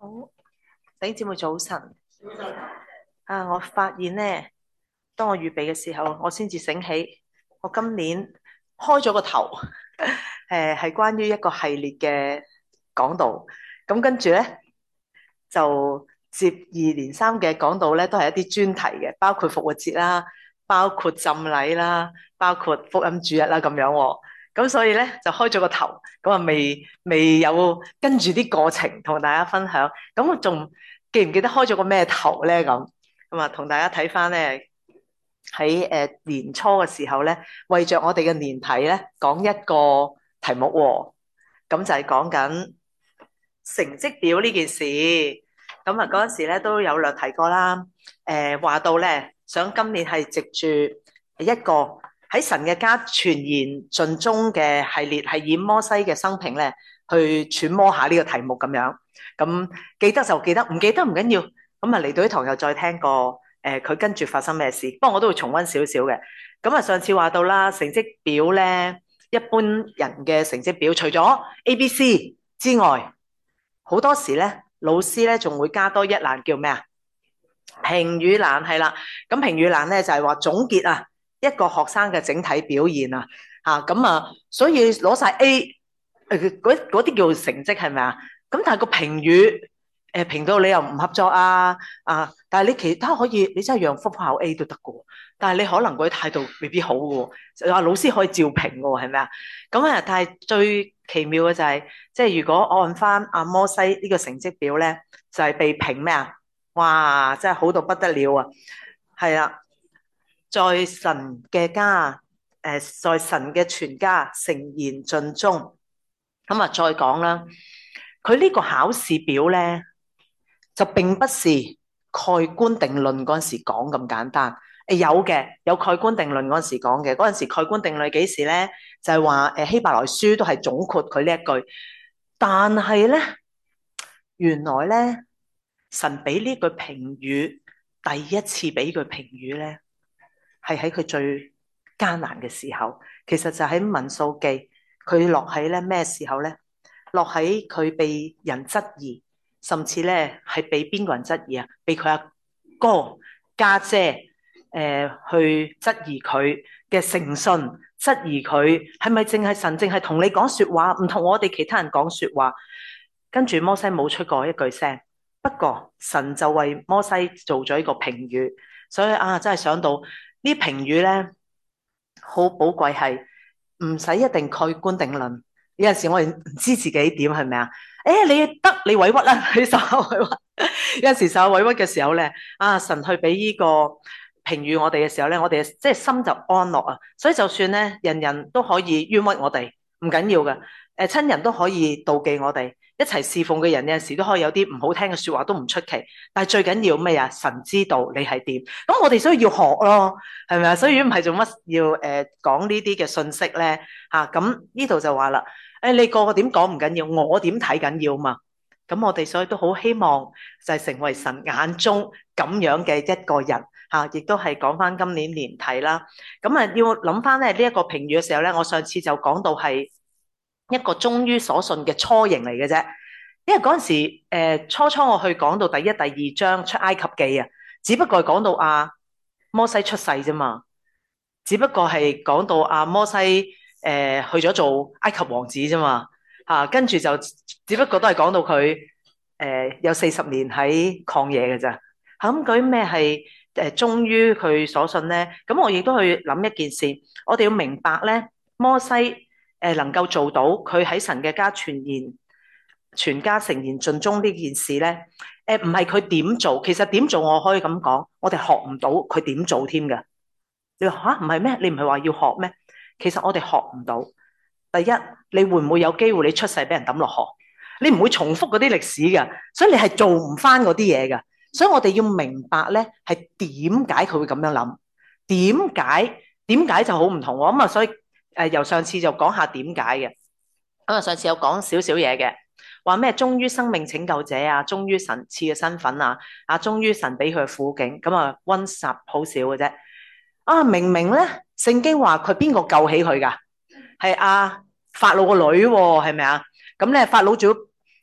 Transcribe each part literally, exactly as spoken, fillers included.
好，弟兄姊妹早晨。啊，我發現咧，當我預備嘅時候，我先至醒起，我今年開咗個頭，誒，係關於一個系列嘅講道。咁跟住咧，就接二連三嘅講道咧，都係一啲專題嘅，包括復活節啦，包括浸禮啦，包括福音主日啦，咁樣喎。咁所以咧，就開咗個頭，咁啊未未有跟住啲過程同大家分享。咁我仲記唔記得開咗個咩頭咧？咁咁啊，同大家睇翻咧，喺誒年初嘅時候咧，為着我哋嘅年題咧，講一個題目喎。咁就係講緊成績表呢件事。咁啊嗰陣時咧都有略提過啦。誒話到咧，想今年係藉住一個喺神嘅家全然盡忠嘅系列，係以摩西嘅生平咧去揣摩下呢個題目咁樣。咁記得就記得，唔記得唔緊要。咁啊嚟到呢堂又再聽過誒佢跟住發生咩事。不過我都會重溫少少嘅。咁啊上次話到啦，成績表咧，一般人嘅成績表除咗 A、B、C 之外，好多時咧老師咧仲會加多一欄叫咩啊？評語欄係啦。咁評語欄咧就係話總結啊一個學生嘅整體表現啊。嚇咁啊，所以攞晒 A 誒嗰嗰啲叫成績係咪啊？咁但係個評語誒評到你又唔合作啊啊！但係你其他可以，你真係讓幅考 A 都得嘅喎。但係你可能嗰啲態度未必好嘅喎，話老師可以照評嘅喎，係咪啊？咁啊，但係最奇妙嘅就係、是，即係如果按翻阿摩西呢個成績表咧，就係、是、被評咩啊？哇！真係好到不得了啊！係啊，在神嘅家，誒、呃，在神嘅全家誠然盡忠。咁啊，再講啦，佢呢個考試表咧，就並不是蓋棺定論嗰陣時講咁簡單。誒有嘅，有蓋棺定論嗰陣時講嘅。嗰陣時蓋棺定論幾時咧？就係話誒希伯來書都係總括佢呢一句。但係咧，原來咧，神俾呢句評語，第一次俾句評語咧，係喺佢最艱難嘅時候。其實就喺民數記，佢落喺咧咩時候咧？落喺佢被人質疑，甚至咧係被邊個人質疑啊？被佢阿哥家姐誒、呃、去質疑佢嘅誠信，質疑佢係咪淨係神淨係同你講說話，唔同我哋其他人講說話。跟住摩西冇出過一句聲，不過神就為摩西做咗一個評語。所以啊，真係想到呢評語咧，好寶貴，係唔使一定蓋棺定論。有陣時我哋唔知自己點係咪啊？誒，你得你委屈啦，你受委屈。有陣時受委屈嘅時候咧，啊，神去俾呢個評語我哋嘅時候咧，我哋即係心就安樂啊。所以就算咧，人人都可以冤屈我哋，唔緊要嘅。誒，親人都可以妒忌我哋，一齊侍奉嘅人有陣時都可以有啲唔好聽嘅說話，都唔出奇。但係最緊要咩啊？神知道你係點，咁我哋所以要學咯，係咪啊？所以如果唔係做乜要誒講呢啲嘅信息咧？吓，咁呢度就話啦。誒，你個個點講唔緊要，我點睇緊要嘛？咁我哋所以都好希望就係成為神眼中咁樣嘅一個人嚇，亦都係講翻今年年題啦。咁啊，要諗翻咧呢一個評語嘅時候咧，我上次就講到係一個忠於所信嘅雛形嚟嘅啫。因為嗰陣時、呃、初初我去講到第一、第二章出埃及記啊，只不過係講到阿摩西出世啫嘛，只不過係講到阿摩西。誒、呃、去咗做埃及王子啫嘛，嚇，跟住就只不過都係講到佢誒、呃、有四十年喺曠野嘅咋。咁究竟咩係誒忠於佢所信咧？咁我亦都去諗一件事，我哋要明白咧，摩西誒、呃、能夠做到佢喺神嘅家全然全家誠然盡忠呢件事咧，誒唔係佢點做，其實點做我可以咁講，我哋學唔到佢點做添嘅。你話嚇唔係咩？你唔係話要學咩？其實我哋學唔到。第一，你會唔會有機會你出世俾人抌落河？你唔會重複嗰啲歷史嘅，所以你係做唔翻嗰啲嘢嘅。所以我哋要明白咧，係點解佢會咁樣諗？點解？點解就好唔同喎？咁啊，所以誒由上次就講下點解嘅。咁啊，上次有講少少嘢嘅，話咩忠於生命拯救者啊，忠於神賜嘅身份啊，啊忠於神俾佢嘅苦境。咁啊溫習好少嘅啫。啊，明明咧，聖經話佢邊個救起佢噶？係阿法老個女喎，係咪啊？咁咧，法老仲要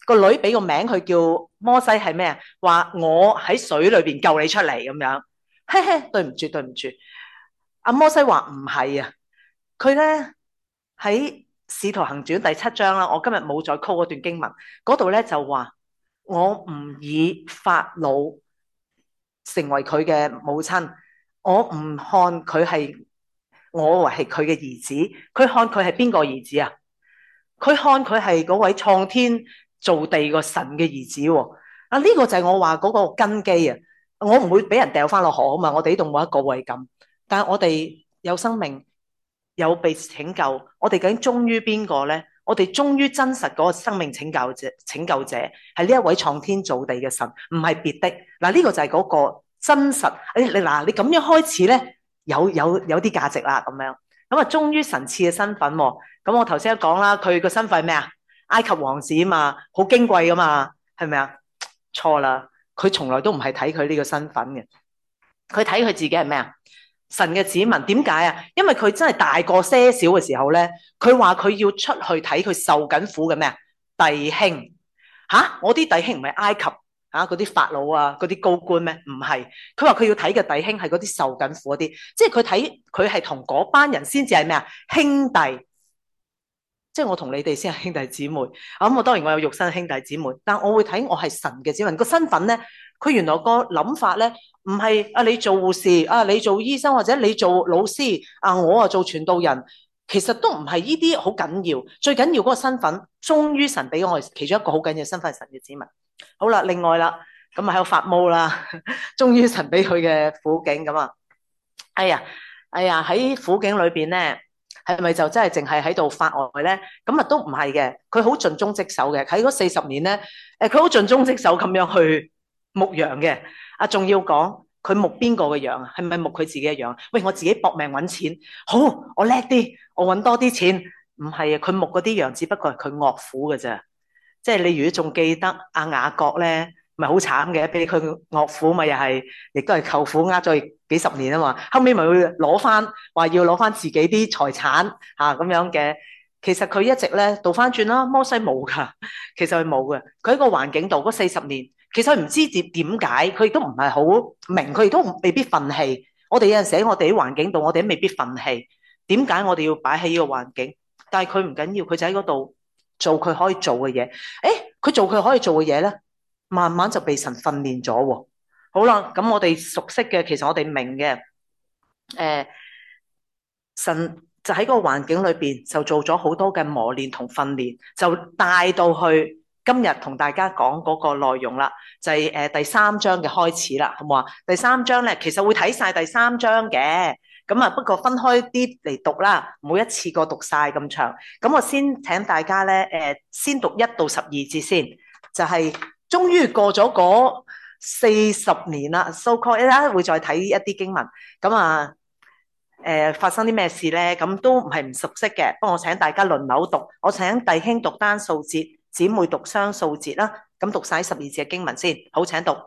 個女俾個名佢叫摩西係咩啊？話我喺水裏邊救你出嚟咁樣。嘿嘿，對唔住對唔住，阿摩西話唔係啊，佢咧喺使徒行傳第七章啦，我今日冇再 call 嗰段經文，嗰度咧就話我唔以法老成為佢嘅母親，我唔看佢係我為係佢嘅兒子，佢看佢係邊個兒子啊？佢看佢係嗰位創天造地個神嘅兒子喎。啊，呢個就係我話嗰個根基啊！我唔會俾人掉翻落河啊嘛，我哋呢度冇一個會咁，但係我哋有生命，有被拯救，我哋究竟忠於邊個咧？我哋忠於真實嗰個生命拯救者，拯救者係呢一位創天造地嘅神，唔係別的。嗱，呢個就係嗰個真實。誒，你嗱，你咁樣開始咧，有有有啲價值啦，咁樣咁啊，忠於神賜嘅身份。咁我頭先都講啦，佢個身份係咩啊？埃及王子啊嘛，好矜貴噶嘛，係咪啊？錯啦，佢從來都唔係睇佢呢個身份嘅，佢睇佢自己係咩啊？神嘅子民。點解啊？因為佢真係大過些少嘅時候咧，佢話佢要出去睇佢受緊苦嘅咩啊？弟兄吓，我啲弟兄唔係埃及吓嗰啲法老啊，嗰啲高官咩？唔係，佢話佢要睇嘅弟兄係嗰啲受緊苦嗰啲，即係佢睇佢係同嗰班人先至係咩啊？兄弟。即係我同你哋先係兄弟姊妹，咁我當然我有肉身兄弟姊妹，但我會睇我係神嘅子民個身份咧。佢原來個諗法咧，唔係啊你做護士啊，你做醫生或者你做老師啊，我啊做傳道人，其實都唔係呢啲好緊要，最緊要嗰個身份忠於神俾我哋其中一個好緊要嘅身份係神嘅子民。好啦，另外啦，咁啊喺度發毛啦，忠於神俾佢嘅苦境咁啊，哎呀哎呀喺苦境裏邊咧。係咪就真係淨係喺度發呆咧？咁啊都唔係嘅，佢好盡忠職守嘅。喺嗰四十年咧，誒佢好盡忠職守咁樣去牧羊嘅。啊，仲要講佢牧邊個嘅羊啊？係咪牧佢自己嘅羊？喂，我自己搏命揾錢，好，我叻啲，我揾多啲錢。唔係啊，佢牧嗰啲羊只不過係佢岳父嘅啫。即係你如果仲記得阿雅各咧，咪好慘嘅，俾佢岳父咪又係，亦都係舅父呃咗佢幾十年啊嘛，後尾咪會攞翻，話要攞翻自己啲財產嚇咁樣嘅。其實佢一直咧倒翻轉啦，摩西冇噶，其實佢冇嘅。佢喺個環境度嗰四十年，其實佢唔知點點解，佢亦都唔係好明，佢亦都未必憤氣。我哋有陣時喺我哋啲環境度，我哋都未必憤氣。點解我哋要擺喺呢個環境？但係佢唔緊要，佢就喺嗰度做佢可以做嘅嘢。誒，佢做佢可以做嘅嘢咧，慢慢就被神訓練咗喎。好啦，咁我哋熟悉嘅，其實我哋明嘅，誒、呃，神就喺個環境裏邊就做咗好多嘅磨練同訓練，就帶到去今日同大家講嗰個內容啦，就係、是、誒第三章嘅開始啦，好唔好啊？第三章咧，其實會睇晒第三章嘅，咁啊，不過分開啲嚟讀啦，唔好一次過讀晒咁長。咁我先請大家咧，誒，先讀一到十二節先，就係、是、終於過咗嗰四十年啦，so called，一陣會再睇一啲經文，咁啊，誒、呃、發生啲咩事咧？咁都唔係唔熟悉嘅，不過我請大家輪流讀，我請弟兄讀單數節，姊妹讀雙數節啦。咁讀晒十二節嘅經文先，好，請讀。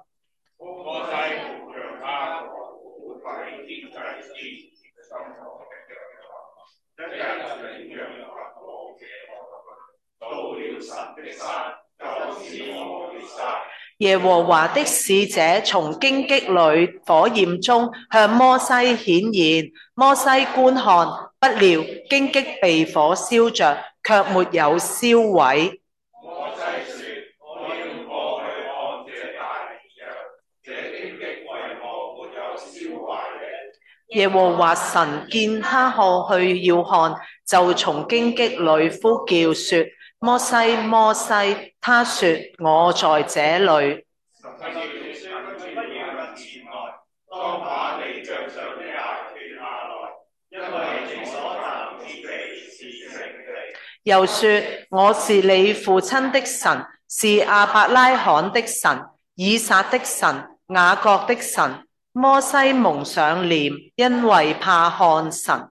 耶和華的使者從荊棘裏火焰中向摩西顯現，摩西觀看，不料荊棘被火燒着，卻沒有燒毀。摩西說：我要過去看這大羊，這荊棘為何沒有燒壞呢？耶和華神見他看去要看，就從荊棘裏呼叫說：摩西，摩西，他說：我在這裏。又說：我是你父親的神，是亞伯拉罕的神、以撒的神、雅各的神。摩西蒙上臉，因為怕看神。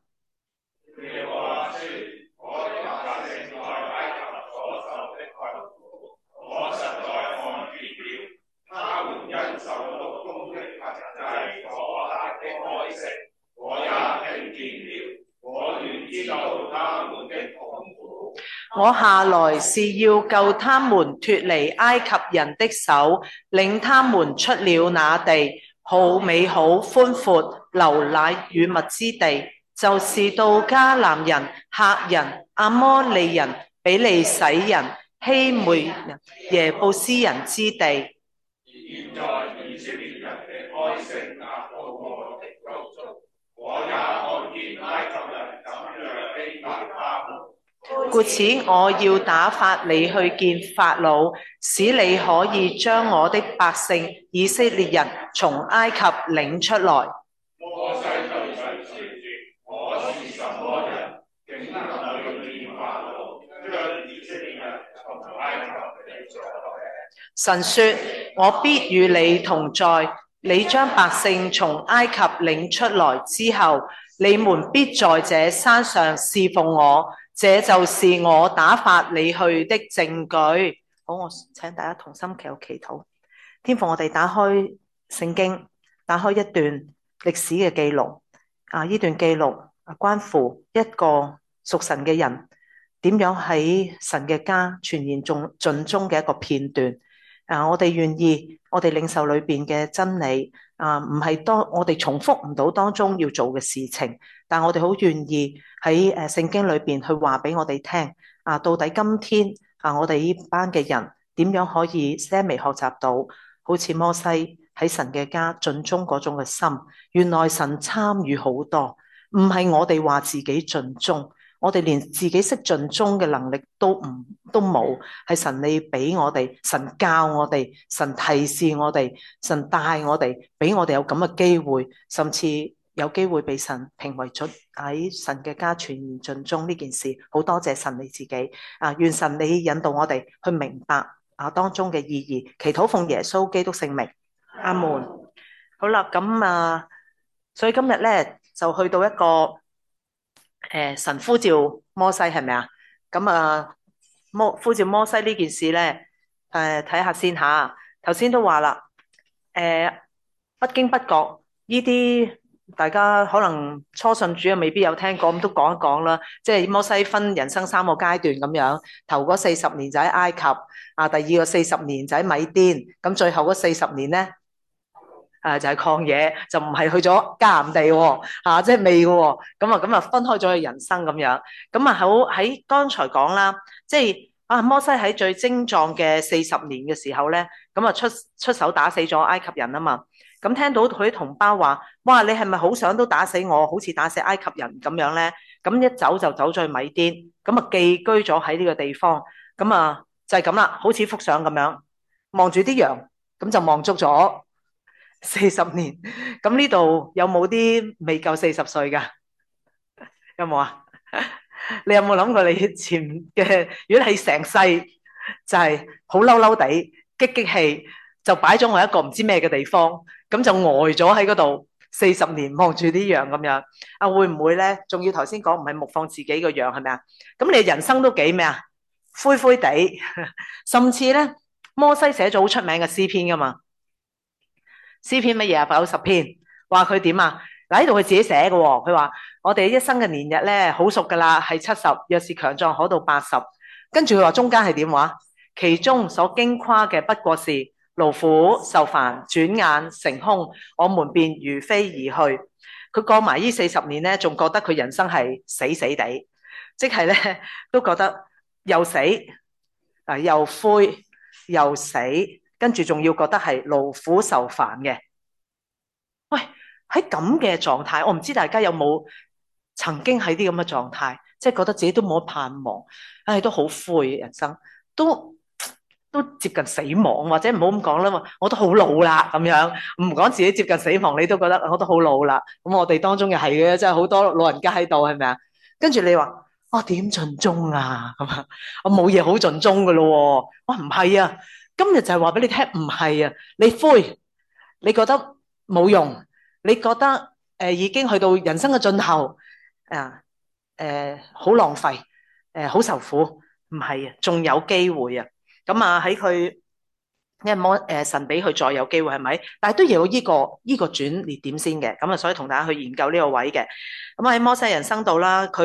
我下來是要救他們脱離埃及人的手，領他們出了那地，好美好寬闊流奶與蜜之地，就是到迦南人、赫人、阿摩利人、比利洗人、希梅人、耶布斯人之地。現在以色列人的哀聲達到我的高處，我也看見埃及人怎樣欺壓他們。故此，我要打發你去見法老，使你可以將我的百姓以色列人從埃及領出來。摩西對神說：我是什麼人，竟能去見法老，將以色列人從埃及領出來？神說：我必與你同在，你將百姓從埃及領出來之後，你們必在這山上侍奉我。這就是我打發你去的證據。好，我請大家同心祈禱祈禱。天父，我哋打開聖經，打開一段歷史嘅記錄。啊，呢段記錄啊，關乎一個屬神嘅人點樣喺神嘅家全然盡盡忠嘅一個片段。啊，我哋願意，我哋領受裏邊嘅真理。啊，唔係當我哋重複唔到當中要做嘅事情，但我哋好願意喺誒聖經裏邊去話俾我哋聽。啊，到底今天啊，我哋呢班嘅人點樣可以些微學習到，好似摩西喺神嘅家盡忠嗰種嘅心。原來神參與好多，唔係我哋話自己盡忠。我哋連自己識盡忠嘅能力都唔都冇，係神你俾我哋，神教我哋，神提示我哋，神帶我哋，俾我哋有咁嘅機會，甚至有機會俾神評為出喺神嘅家全然盡忠呢件事。好多謝神你自己啊！願神你引導我哋去明白啊當中嘅意義。祈禱奉耶穌基督聖名，阿門。好啦，咁啊，所以今日咧就去到一個。誒，神呼召摩西係咪啊？咁啊，摩呼召摩西呢件事咧，誒，睇下先吓。頭先都話啦，誒，不經不覺呢啲，大家可能初信主啊，未必有聽過，咁都講一講啦。即係摩西分人生三個階段咁樣，頭嗰四十年就喺埃及，啊，第二個四十年就喺米甸，咁最後嗰四十年咧。誒、啊、就係、是、曠野，就唔係去咗迦南地喎、啊，即係未嘅喎，咁啊咁啊分開咗佢人生咁樣，咁啊好喺剛才講啦，即係啊摩西喺最精壯嘅四十年嘅時候咧，咁啊出出手打死咗埃及人啊嘛，咁聽到佢啲同胞話，哇你係咪好想都打死我，好似打死埃及人咁樣咧？咁一走就走咗去米甸，咁啊寄居咗喺呢個地方，咁啊就係咁啦，好似幅相咁樣，望住啲羊，咁就望足咗。四十年，咁呢度有冇啲未夠四十歲噶？有冇啊？你有冇諗過你前嘅？如果你成世就係好嬲嬲地、激激氣，就擺咗我一個唔知咩嘅地方，咁就呆咗喺嗰度四十年，望住啲羊咁樣。啊，會唔會咧？仲要頭先講唔係牧放自己個羊係咪啊？咁你人生都幾咩啊？灰灰地，甚至咧，摩西寫咗好出名嘅詩篇噶嘛。詩篇乜嘢啊？九十篇，話佢點啊？嗱，呢度佢自己寫嘅，佢話我哋一生嘅年日咧好熟噶啦，係七十，若是強壯可到八十。跟住佢話中間係點話？其中所矜誇嘅不過是勞苦受煩，轉眼成空，我們便如飛而去。佢過埋呢四十年咧，仲覺得佢人生係死死地，即係咧都覺得又死啊，又灰又死。跟住仲要覺得係勞苦受煩嘅。喂，喺咁嘅狀態，我唔知大家有冇曾經喺啲咁嘅狀態，即係覺得自己都冇乜盼望，唉，都好灰，人生都都接近死亡，或者唔好咁講啦嘛，我都好老啦咁樣，唔講自己接近死亡，你都覺得我都好老啦。咁我哋當中又係嘅，即係好多老人家喺度，係咪啊？跟住你話我點盡忠啊？咁啊，我冇嘢好盡忠噶咯。我唔係啊。今日就係話俾你聽，唔係啊！你灰，你覺得冇用，你覺得誒、呃、已經去到人生嘅盡頭啊，誒好浪費，誒、呃、好受苦，唔係啊，仲有機會啊！咁啊喺佢，因為摩誒神俾佢再有機會係咪？但係都要有呢、這個依、這個轉捩點先嘅，咁啊所以同大家去研究呢個位嘅。咁喺摩西人生度啦，佢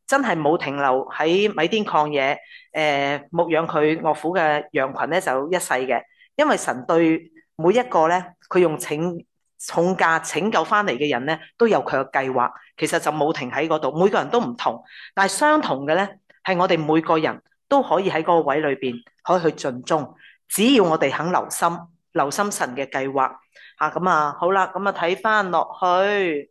真係冇停留喺米甸曠野，誒、呃、牧養佢岳父嘅羊群咧，就一世嘅。因為神對每一個咧，佢用拯重價拯救翻嚟嘅人咧，都有佢嘅計劃。其實就冇停喺嗰度，每個人都唔同，但係相同嘅咧，係我哋每個人都可以喺嗰個位裏邊可以去盡忠，只要我哋肯留心，留心神嘅計劃嚇。咁啊，好啦，咁啊睇翻落去。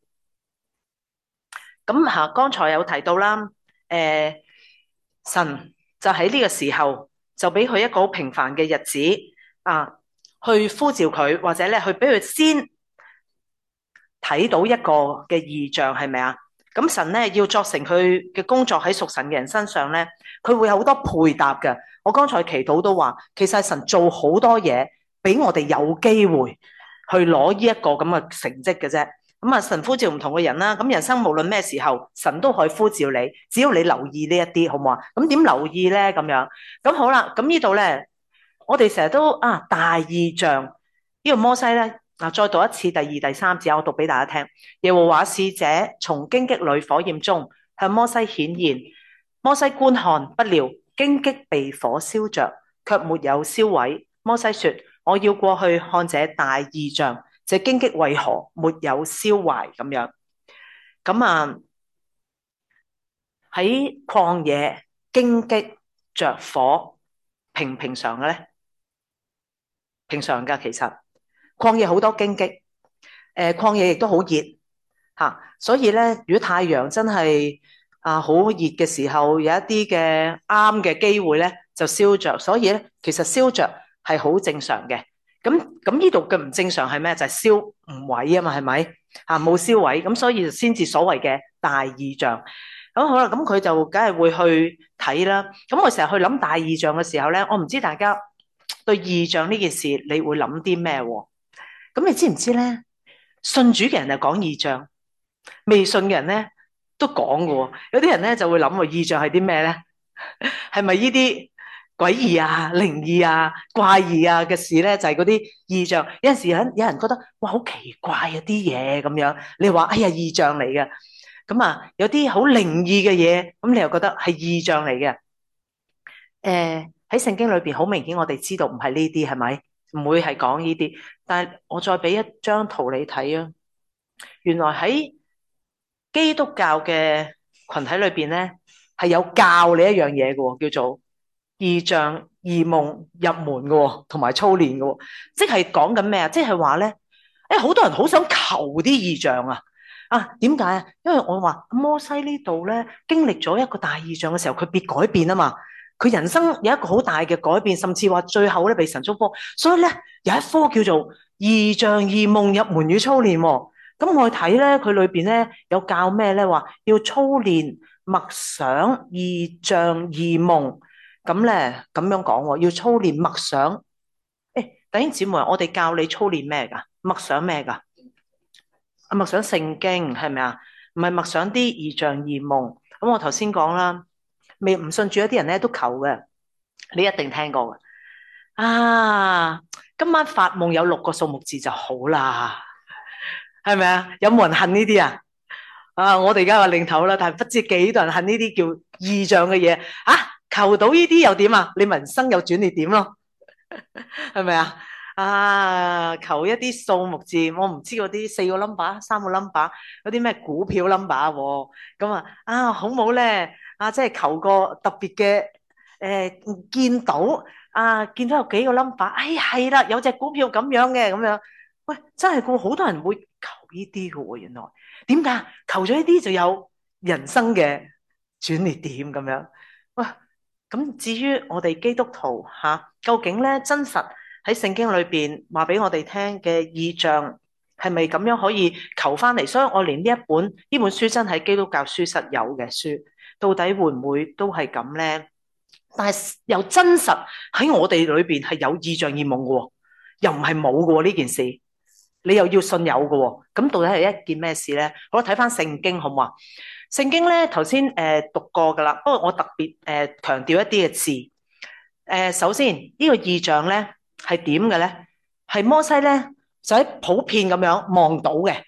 咁吓，剛才有提到啦，誒、呃，神就喺呢個時候就俾佢一個好平凡嘅日子啊，去呼召佢，或者咧去俾佢先睇到一個嘅異象，係咪啊？咁神咧要作成佢嘅工作喺屬神嘅人身上咧，佢會有好多配搭嘅。我剛才祈禱都話，其實神做好多嘢，俾我哋有機會去攞呢一個咁嘅成績嘅啫。咁啊，神呼召唔同嘅人啦，咁人生無論咩時候，神都可以呼召你，只要你留意呢一啲，好唔好啊？咁點留意咧？咁樣，咁好啦，咁呢度咧，我哋成日都啊大異象，呢個摩西咧，啊再讀一次第二、第三節，我讀俾大家聽。耶和華使者從荊棘裏火焰中向摩西顯現，摩西觀看，不料荊棘被火燒着，卻沒有燒毀。摩西說：我要過去看這大異象。這荊棘為何沒有燒壞咁樣？咁啊喺曠野荊棘着火，平唔平常嘅咧？平常噶，其實曠野好多荊棘，誒、呃，曠野亦都好熱吓，所以咧，如果太陽真係啊好熱嘅時候，有一啲嘅啱嘅機會咧，就燒着。所以咧，其實燒着係好正常嘅。咁咁呢度嘅唔正常係咩？就係燒唔毀啊嘛，係咪啊？冇燒毀，咁所以先至所謂嘅大異象。咁好啦，咁佢就梗係會去睇啦。咁我成日去諗大異象嘅時候咧，我唔知大家對異象呢件事你會諗啲咩？咁你知唔知咧？信主嘅人就講異象，未信嘅人咧都講嘅。有啲人咧就會諗喎，異象係啲咩咧？係咪呢啲詭異啊、靈異啊、怪異啊嘅事咧？就係嗰啲異象。有陣時有有人覺得哇，好奇怪啊啲嘢咁樣，你話哎呀異象嚟嘅。咁啊，有啲好靈異嘅嘢，咁你又覺得係異象嚟嘅。誒喺聖經裏邊好明顯，我哋知道唔係呢啲，係咪？唔會係講呢啲。但係我再俾一張圖你睇啊，原來喺基督教嘅群體裏邊咧，係有教你一樣嘢嘅，叫做異象、異夢入門嘅，同埋操練嘅。即係講緊咩啊？即係話咧，誒，好多人好想求啲異象啊！啊，點解啊？因為我話摩西呢度咧，經歷咗一個大異象嘅時候，佢必改變啊嘛。佢人生有一個好大嘅改變，甚至話最後咧被神祝福。所以咧有一科叫做異象異夢入門與操練。咁我睇咧，佢裏邊咧有教咩咧？話要操練默想異象異夢。咁咧咁樣講，要操練默想。誒，弟兄姊妹，我哋教你操練咩噶？默想咩噶？啊，默想聖經係咪啊？唔係默想啲異象異夢。咁我頭先講啦，未唔信主一啲人咧都求嘅，你一定聽過嘅。啊，今晚發夢有六個數目字就好啦，係咪啊？有冇人恨呢啲啊？啊，我哋而家話領頭啦，但係不知幾多人恨呢啲叫異象嘅嘢啊！求到呢啲又點啊？你人生有轉捩點咯，係咪啊？啊，求一啲數目字，我唔知嗰啲四個 number、三個 number，嗰啲咩股票 number 喎？咁啊，啊好冇咧？啊，即係求個特別嘅，誒，見到啊，見到有幾個 number，哎係啦，有隻股票咁樣嘅咁樣，喂，真係個好多人會求呢啲嘅喎，原來點解？求咗呢啲就有人生嘅轉捩點咁樣。喂，咁至於我哋基督徒吓，究竟咧真實喺聖經裏邊話俾我哋聽嘅異象係咪咁樣可以求翻嚟？所以我連呢一本呢本書真係基督教書室有嘅書，到底會唔會都係咁咧？但係又真實喺我哋裏邊係有異象異夢嘅，又唔係冇嘅呢件事，你又要信有嘅，咁到底係一件咩事咧？好，睇翻聖經好唔好啊？聖經咧頭先誒讀過噶啦，不過我特別誒強調一啲嘅字。誒、呃，首先、這個、呢個異象咧係點嘅咧？係摩西咧就喺普遍咁樣望到嘅，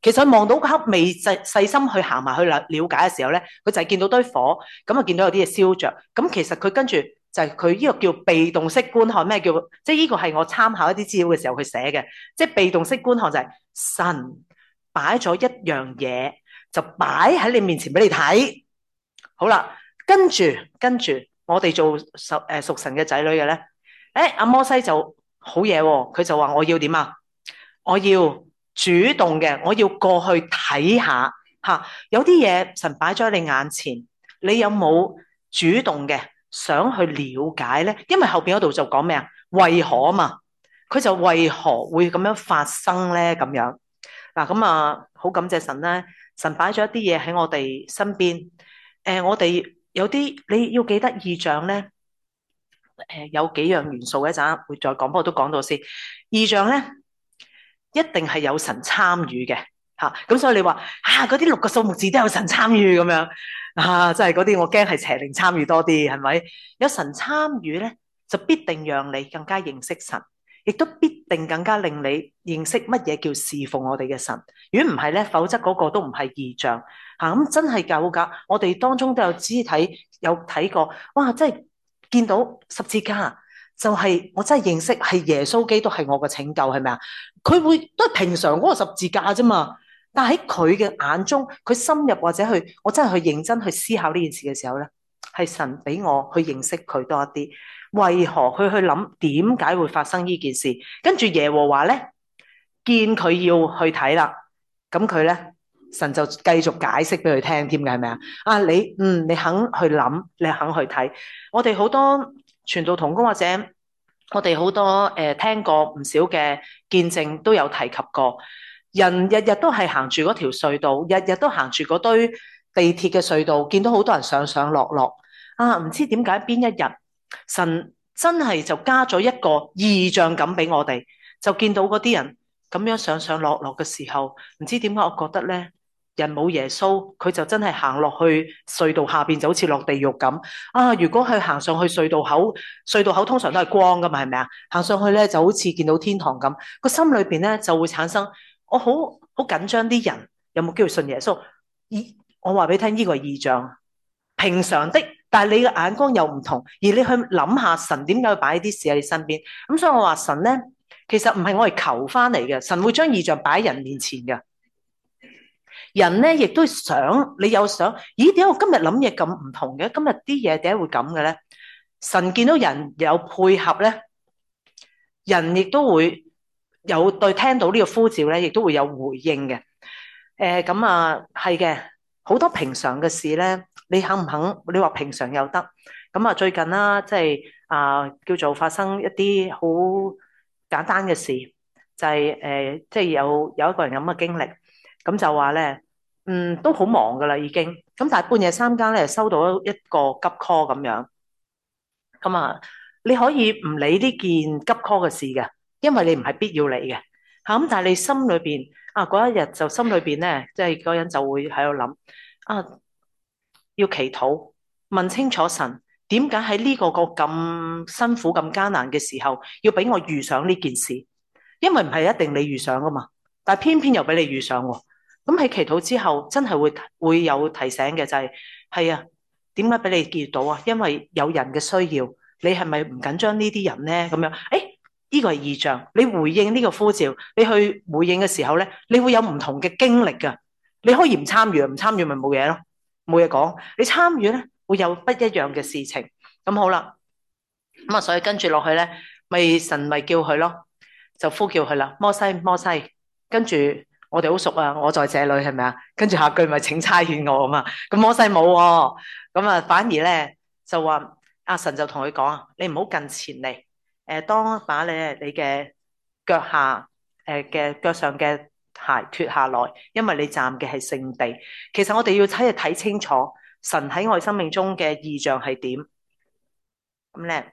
其實望到嗰刻未細細心去行埋去了了解嘅時候咧，佢就係見到堆火，咁啊見到有啲嘢燒着。咁其實佢跟住就係佢呢個叫被動式觀看。咩叫？即係呢個係我參考一啲資料嘅時候佢寫嘅。即係被動式觀看就係神擺咗一樣嘢，就擺喺你面前俾你睇。好啦，跟住跟住我哋做屬誒屬神嘅仔女嘅咧，誒阿摩西就好嘢喎，佢就話我要點啊？我要主動嘅，我要過去睇下吓，有啲嘢神擺咗喺你眼前，你有冇主動嘅想去了解咧？因為後邊嗰度就講咩啊？為何啊嘛？佢就為何會咁樣發生咧？咁樣嗱，咁啊，好感謝神咧，神擺咗一啲嘢喺我哋身邊。誒、呃，我哋有啲你要記得異象咧，誒、呃，有幾樣元素嘅，一陣會再講，不過都講到先。異象咧，一定係有神參與嘅吓，咁、啊、所以你話啊，嗰啲六個數目字都有神參與咁樣啊，真係嗰啲我驚係邪靈參與多啲，係咪？有神參與咧，就必定讓你更加認識神，亦都必定更加令你認識乜嘢叫侍奉我哋嘅神。如果唔係咧，否則嗰個都唔係異象吓。咁、啊、真係夠噶，我哋當中都有肢體有睇過，哇！真係見到十字架。就係我真係認識係耶穌基督係我嘅拯救，係咪啊？佢會都係平常嗰個十字架啫嘛，但係喺佢嘅眼中，佢深入或者去，我真係去認真去思考呢件事嘅時候咧，係神俾我去認識佢多一啲。為何佢去諗點解會發生呢件事？跟住耶和華咧見佢要去睇啦，咁佢咧神就繼續解釋俾佢聽添嘅，係咪啊？啊你嗯你肯去諗，你肯去睇，我哋好多。傳道同工或者我哋好多誒、呃、聽過唔少嘅見證都有提及過，人日日都係行住嗰條隧道，日日都行住嗰堆地鐵嘅隧道，見到好多人上上落落啊！唔知點解邊一日神真係就加咗一個異象感俾我哋，就見到嗰啲人咁樣上上落落嘅時候，唔知點解我覺得咧。人冇耶穌，佢就真係行落去隧道下邊就好似落地獄咁啊！如果佢行上去隧道口，隧道口通常都係光噶嘛，係咪啊？行上去咧就好似見到天堂咁，個心裏邊咧就會產生我好好緊張啲人有冇機會信耶穌？依我話俾你聽，呢個係異象，平常的，但係你嘅眼光又唔同，而你去諗下神點解要擺啲事喺你身邊？咁所以我話神咧，其實唔係我哋求翻嚟嘅，神會將異象擺喺人面前嘅。人咧亦都想，你有想，咦？點解我今日諗嘢咁唔同嘅？今日啲嘢點解會咁嘅咧？神見到人有配合咧，人亦都會有對聽到呢個呼召咧，亦都會有回應嘅。誒咁啊，係嘅，好多平常嘅事咧，你肯唔肯？你話平常又得。咁啊，最近啦，即係啊，叫做發生一啲好簡單嘅事，就係誒，即係有有一個人咁嘅經歷。咁就話咧，嗯，都好忙噶啦，已經。咁但係半夜三更咧，收到一個急 call 咁樣。咁啊，你可以唔理呢件急 call 嘅事嘅，因為你唔係必要嚟嘅。嚇咁，但係你心裏邊啊，嗰一日就心裏邊咧，即係嗰人就會喺度諗啊，要祈禱，問清楚神點解喺呢個個咁辛苦、咁艱難嘅時候，要俾我遇上呢件事？因為唔係一定你遇上噶嘛，但係偏偏又俾你遇上喎。咁喺祈禱之後，真係會會有提醒嘅，就係係啊，點解俾你見到啊？因為有人嘅需要，你係咪唔緊張呢啲人咧？咁樣，誒，呢個係異象，你回應呢個呼召，你去回應嘅時候咧，你會有唔同嘅經歷噶。你可以唔參與，唔參與咪冇嘢咯，冇嘢講。你參與咧，會有不一樣嘅事情。咁好啦，咁啊，所以跟住落去咧，咪神咪叫佢咯，就呼叫佢啦，摩西摩西，跟住。我哋好熟啊！我在這裏係咪啊？跟住下句咪請差遣我啊嘛。咁摩西冇喎，咁啊反而咧就話阿神就同佢講：你唔好近前嚟，誒當把你你嘅腳下誒嘅腳上嘅鞋脱下來，因為你站嘅係聖地。其實我哋要睇睇清楚神喺我哋生命中嘅異象係點。咁咧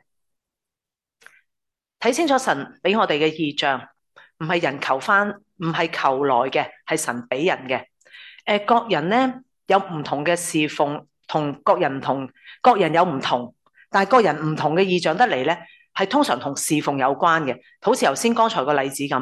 睇清楚神俾我哋嘅異象，唔係人求翻。唔係求來嘅，係神俾人嘅。誒，各人咧有唔同嘅侍奉，同各人唔同，各人有唔同，但係各人唔同嘅異象得嚟咧，係通常同侍奉有關嘅。好似頭先剛才個例子咁，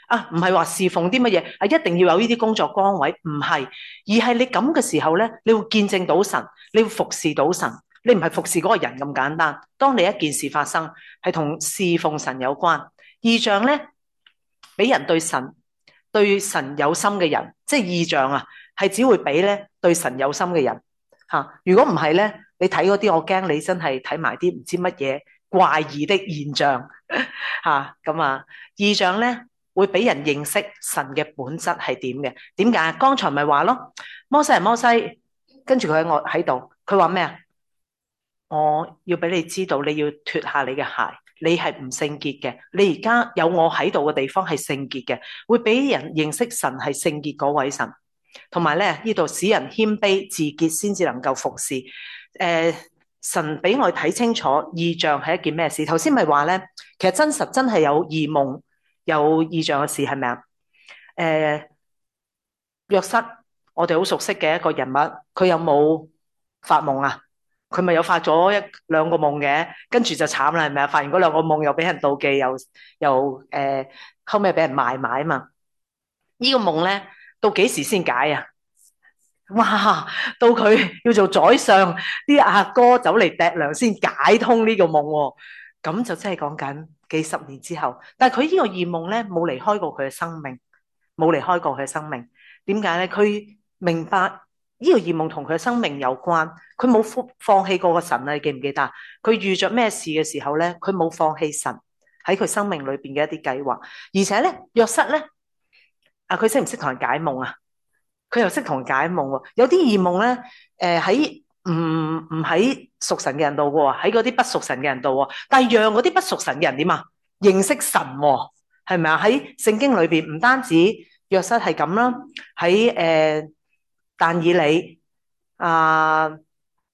啊，唔係話侍奉啲乜嘢，啊一定要有呢啲工作崗位，唔係，而係你咁嘅時候咧，你會見證到神，你會服侍到神，你唔係服侍嗰個人咁簡單。當你一件事發生，係同侍奉神有關，異象咧，俾人對神對神有心嘅人，即係異象啊，係只會俾咧對神有心嘅人吓、啊。如果唔係咧，你睇嗰啲，我驚你真係睇埋啲唔知乜嘢怪異的現象吓咁啊！異象咧。會俾人認識神嘅本質係點嘅？點解？剛才咪話咯，摩西係摩西，跟住佢喺我喺度，佢話咩啊？我要俾你知道，你要脫下你嘅鞋，你係唔聖潔嘅。你而家有我喺度嘅地方係聖潔嘅，會俾人認識神係聖潔嗰位神。同埋咧，呢度使人謙卑自潔，先至能夠服侍。誒、呃，神俾我睇清楚異象係一件咩事？頭先咪話咧，其實真實真係有異夢。有異象嘅事係咪啊？誒、呃，約瑟，我哋好熟悉嘅一個人物，佢有冇發夢啊？佢咪有發咗一兩個夢嘅，跟住就慘啦，係咪啊？發完嗰兩個夢又俾人妒忌，又又誒、呃，後尾俾人賣埋啊嘛。這個、夢呢個夢咧，到幾時先解啊？哇！到佢要做宰相，啲阿哥走嚟趯糧先解通呢個夢、啊，咁就真係講緊。幾十年之後，但係佢呢個異夢咧冇離開過佢嘅生命，冇離開過佢嘅生命。點解咧？佢明白呢個異夢同佢嘅生命有關，佢冇放棄過個神啊！你記唔記得？佢遇着咩事嘅時候咧，佢冇放棄神喺佢生命裏邊嘅一啲計劃。而且咧，約瑟咧，啊，佢識唔識同人解夢啊？佢又識同人解夢喎。有啲異夢咧，誒、呃、喺。唔唔喺屬神嘅人度喎，喺嗰啲不屬神嘅人度喎，但係讓嗰啲不屬神嘅人點啊？認識神喎，係咪啊？喺聖經裏邊唔單止約瑟係咁啦，喺誒但以理啊，突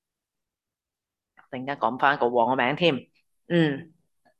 然間講翻一個王嘅名添，嗯，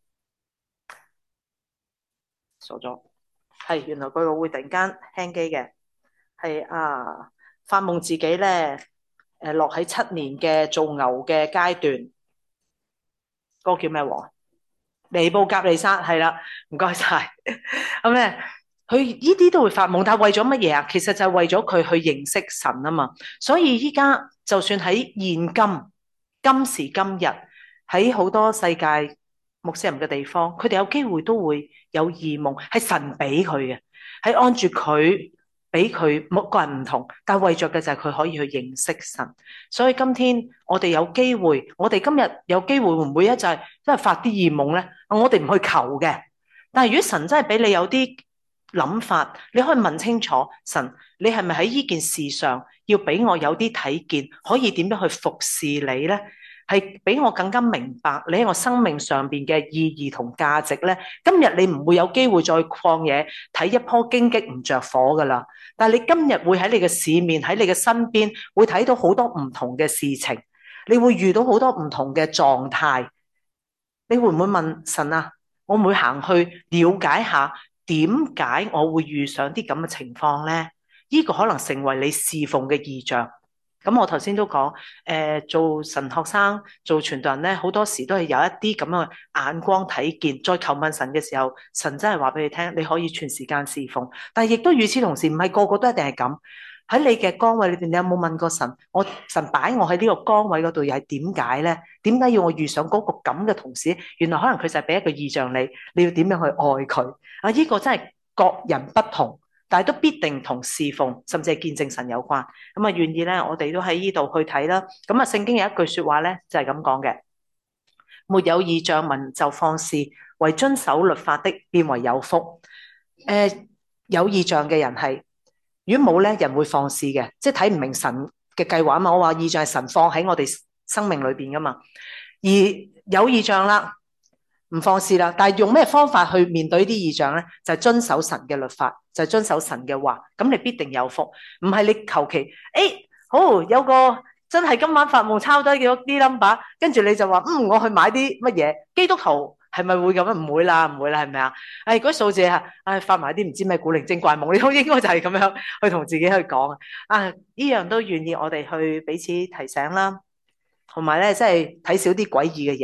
傻咗，係原來佢會突然間輕機嘅，係啊，發夢自己咧。誒，落喺七年嘅做牛嘅階段，嗰、那個叫咩王？尼布甲尼撒係啦，唔該晒。咁咧，佢呢啲都會發夢，但係為咗乜嘢啊？其實就係為咗佢去認識神啊嘛。所以依家就算喺現今今時今日，喺好多世界穆斯林嘅地方，佢哋有機會都會有異夢，係神俾佢嘅，係按住佢。俾佢每個人唔同，但係為着嘅就係佢可以去認識神。所以今天我哋有機會，我哋今日有機會會唔會一就係真係發啲異夢咧？我哋唔去求嘅。但係如果神真係俾你有啲諗法，你可以問清楚神，你係咪喺呢件事上要俾我有啲睇見，可以點樣去服侍你咧？係俾我更加明白你喺我生命上邊嘅意義同價值咧。今日你唔會有機會再曠野睇一棵荊棘唔着火噶啦，但係你今日會喺你嘅市面喺你嘅身邊會睇到好多唔同嘅事情，你會遇到好多唔同嘅狀態。你會唔會問神啊？我會唔會行去了解下點解我會遇上啲咁嘅情況咧？呢個可能成為你侍奉嘅異象。咁我頭先都講，誒、呃，做神學生、做傳道人咧，好多時都係有一啲咁嘅眼光睇見，再求問神嘅時候，神真係話俾你聽，你可以全時間侍奉。但係亦都與此同時，唔係個個都一定係咁。喺你嘅崗位裏邊，你有冇問過神？我神擺我喺呢個崗位嗰度，又係點解咧？點解要我遇上嗰個咁嘅同事？原來可能佢就係俾一個異象你，你要點樣去愛佢？啊，呢、這個真係各人不同。但係都必定同侍奉，甚至係見證神有關。咁啊，願意咧，我哋都喺呢度去睇啦。咁啊，聖經有一句說話咧，就係咁講嘅：沒有異象，民就放肆；為遵守律法的，變為有福。誒、呃，有異象嘅人係，如果冇咧，人會放肆嘅，即係睇唔明神嘅計劃啊嘛。我話異象係神放喺我哋生命裏邊噶嘛，而有異象啦。唔放肆啦，但係用咩方法去面對啲異象咧？就係遵守神嘅律法，就係遵守神嘅話，咁你必定有福。唔係你求其，誒，好有個真係今晚發夢抄低幾多啲 number，跟住你就話，嗯，我去買啲乜嘢？基督徒係咪會咁樣？唔會啦，唔會啦，係咪啊？誒，嗰啲數字啊，誒，發埋啲唔知咩古靈精怪夢，你都應該就係咁樣去同自己去講啊。呢樣都願意我哋去彼此提醒啦，同埋咧，即係睇少啲詭異嘅嘢。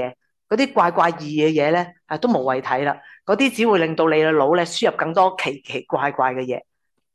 嗰啲怪怪異嘅嘢咧，啊都無謂睇啦。嗰啲只會令到你嘅腦咧輸入更多奇奇怪怪嘅嘢。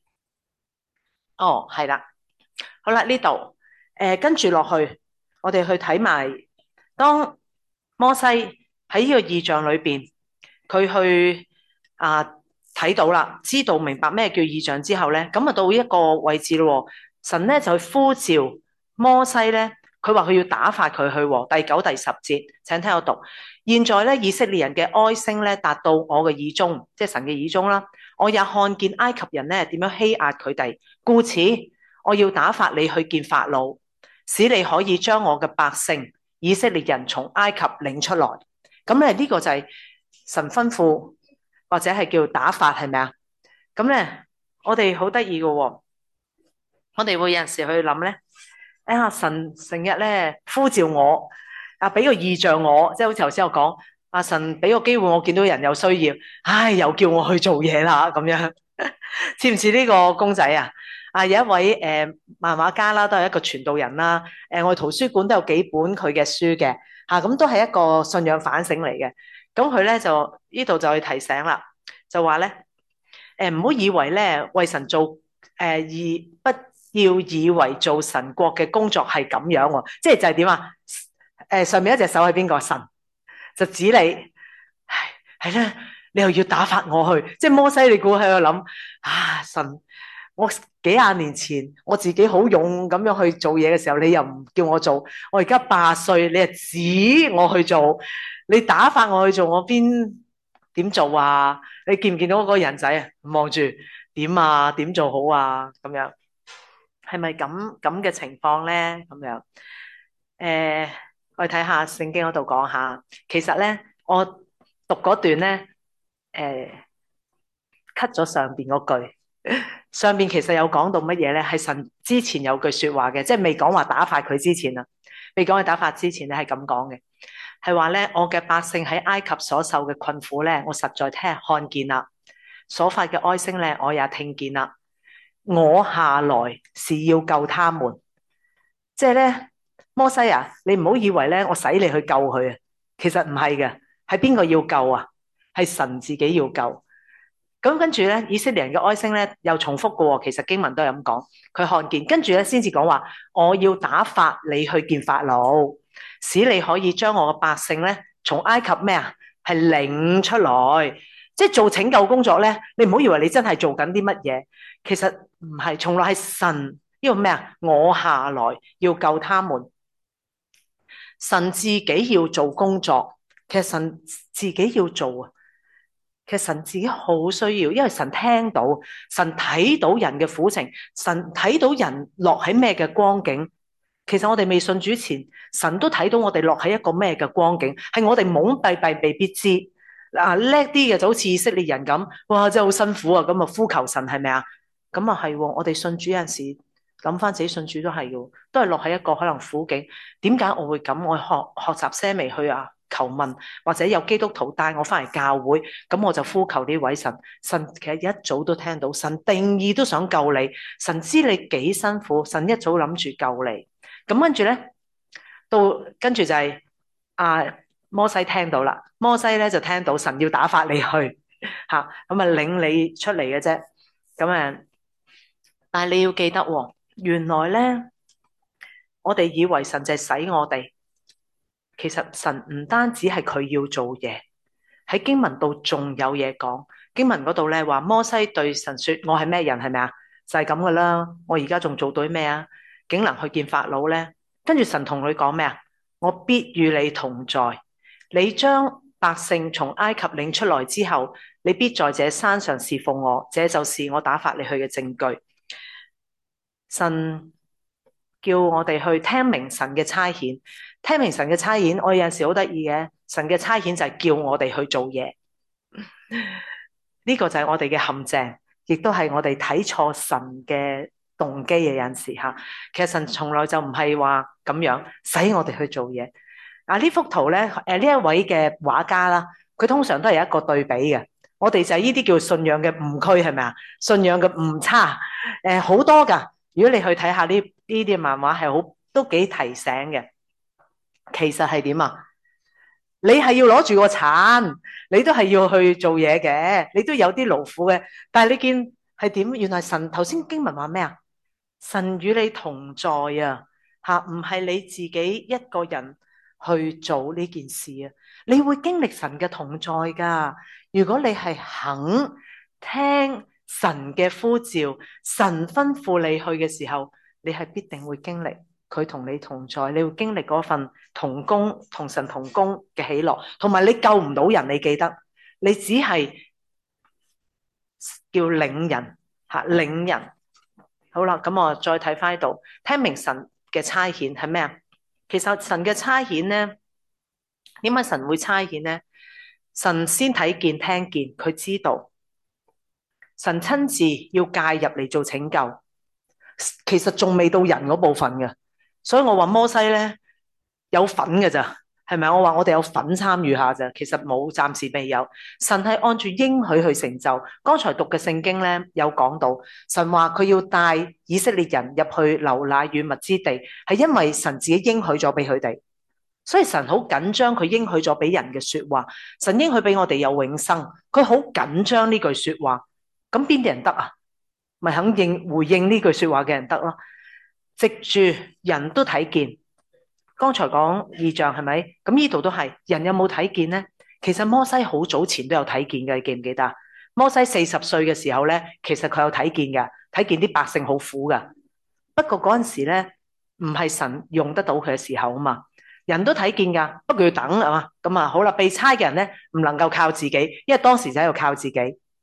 哦，係啦，好啦，呢度誒跟住落去，我哋去睇埋當摩西喺呢個異象裏邊，佢去啊睇到啦，知道明白咩叫異象之後咧，咁啊到一個位置咯。神咧就去呼召摩西咧，佢話佢要打發佢去喎。第九、第十節，請聽我讀。現在咧，以色列人嘅哀聲咧達到我嘅耳中，即係神嘅耳中啦。我也看見埃及人咧點樣欺壓佢哋，故此我要打發你去見法老，使你可以將我嘅百姓以色列人從埃及領出來。咁咧呢個就係神吩咐或者係叫打發，係咪啊？咁咧我哋好得意嘅，我哋會有陣時去諗咧，哎呀神成日咧呼召我，啊俾個異象我，即係好似頭先我講，阿神俾個機會我見到人有需要，唉又叫我去做嘢啦咁樣，似唔似呢個公仔啊？啊有一位誒、呃、漫畫家啦，都係一個傳道人啦，誒、呃、我哋圖書館都有幾本佢嘅書嘅，嚇、啊、咁都係一個信仰反省嚟嘅。咁佢咧就呢度就去提醒啦，就話咧誒唔好以為咧為神做誒、呃、而不要以為做神國嘅工作係咁樣喎，即係就係點啊？誒、呃、上面一隻手係邊個？神就指你，係係咧，你又要打發我去，即係摩西，你估喺度諗啊神？我幾廿年前我自己好勇咁樣去做嘢嘅時候，你又唔叫我做，我而家八歲，你又指我去做，你打發我去做，我邊點做啊？你見唔見到嗰個人仔啊？望住點啊？點做好啊？咁樣係咪咁咁嘅情況咧？咁樣誒，我哋睇下聖經嗰度講下，其實咧我讀嗰段咧誒 cut 咗上邊嗰句。上邊其實有講到乜嘢咧？係神之前有句說話嘅，即係未講話打發佢之前啊，未講佢打發之前咧係咁講嘅，係話咧我嘅百姓喺埃及所受嘅困苦咧，我實在聽看見啦，所發嘅哀聲咧，我也聽見啦，我下來是要救他們，即係咧摩西啊，你唔好以為咧我使你去救佢啊，其實唔係嘅，係邊個要救啊？係神自己要救。咁跟住咧，以色列人嘅哀聲咧又重複嘅喎，其實經文都係咁講。佢看見，跟住咧先至講話，我要打發你去見法老，使你可以將我嘅百姓咧從埃及咩啊，係領出來。即係做拯救工作咧，你唔好以為你真係做緊啲乜嘢，其實唔係，從來係神呢個咩啊？我下來要救他們，神自己要做工作，其實神自己要做啊。其實神自己好需要，因為神聽到，神睇到人嘅苦情，神睇到人落喺咩嘅光景。其實我哋未信主前，神都睇到我哋落喺一個咩嘅光景，係我哋懵閉閉未必知。嗱叻啲嘅就好似以色列人咁，哇真係好辛苦啊！咁啊呼求神係咪啊？咁啊係，我哋信主有陣時諗翻自己信主都係嘅，都係落喺一個可能苦境。點解我會咁？我學學習些微去啊？求問或者有基督徒帶我翻嚟教會，咁我就呼求呢位神。神其實一早都聽到，神定義都想救你，神知你幾辛苦，神一早諗住救你。咁跟住咧，到跟住就係、是、啊摩西聽到啦，摩西咧就聽到神要打發你去吓，咁啊領你出嚟嘅啫。咁啊，但係你要記得、哦，原來咧我哋以為神就係使我哋。其實神唔單止係佢要做嘢，喺經文度仲有嘢講。經文嗰度咧話摩西對神說：我係咩人？係咪啊？就係咁噶啦。我而家仲做到啲咩啊？竟能去見法老咧？跟住神同佢講咩啊？我必與你同在。你將百姓從埃及領出來之後，你必在這山上侍奉我。這就是我打發你去嘅證據。神叫我哋去聽明神嘅差遣。聽明神嘅差遣，我有陣時好得意嘅，神嘅差遣就係叫我哋去做嘢，呢個就係我哋嘅陷阱，亦都係我哋睇錯神嘅動機嘅有陣時吓。其實神從來就唔係話咁樣使我哋去做嘢。啊，呢幅圖咧，誒呢一位嘅畫家啦，佢通常都係一個對比嘅。我哋就係呢啲叫信仰嘅誤區，係咪啊？信仰嘅誤差，誒好多噶。如果你去睇下呢呢啲漫畫，係好都幾提醒嘅。其實係點啊？ 你係要攞住個鏟，你都係要去做嘢嘅，你都有啲勞苦嘅。但係你見係點？原來神頭先經文話咩啊？神與你同在啊，吓，唔係你自己一個人去做呢件事啊，你會經歷神嘅同在噶。如果你係肯聽神嘅呼召，神吩咐你去嘅時候，你係必定會經歷佢同你同在，你會經歷嗰份同工同神同工嘅喜樂，同埋你救唔到人，你記得，你只係叫領人吓，領人。好啦，咁我再睇翻呢度，聽明神嘅差遣係咩啊？其實神嘅差遣咧，點解神會差遣咧？神先睇見聽見，佢知道神親自要介入嚟做拯救，其實仲未到人嗰部分嘅，所以我話摩西咧有份嘅咋，係咪？我話我哋有份參與下咋，其實冇，暫時未有。神係按住應許去成就。剛才讀嘅聖經咧有講到，神話佢要帶以色列人入去流奶與蜜之地，係因為神自己應許咗俾佢哋。所以神好緊張佢應許咗俾人嘅說話，神應許俾我哋有永生，佢好緊張呢句說話。咁邊啲人得啊？咪肯應回應呢句說話嘅人得咯。藉住人都睇見，剛才講異象係咪？咁呢度都係人有冇睇見呢？其實摩西好早前都有睇見嘅，你記唔記得？摩西四十歲嘅時候咧，其實佢有睇見嘅，睇見啲百姓好苦噶。不過嗰陣時咧，唔係神用得到佢嘅時候啊嘛。人都睇見噶，不過要等啊嘛。咁啊，好啦，被差嘅人咧，唔能夠靠自己，因為當時就喺度靠自己，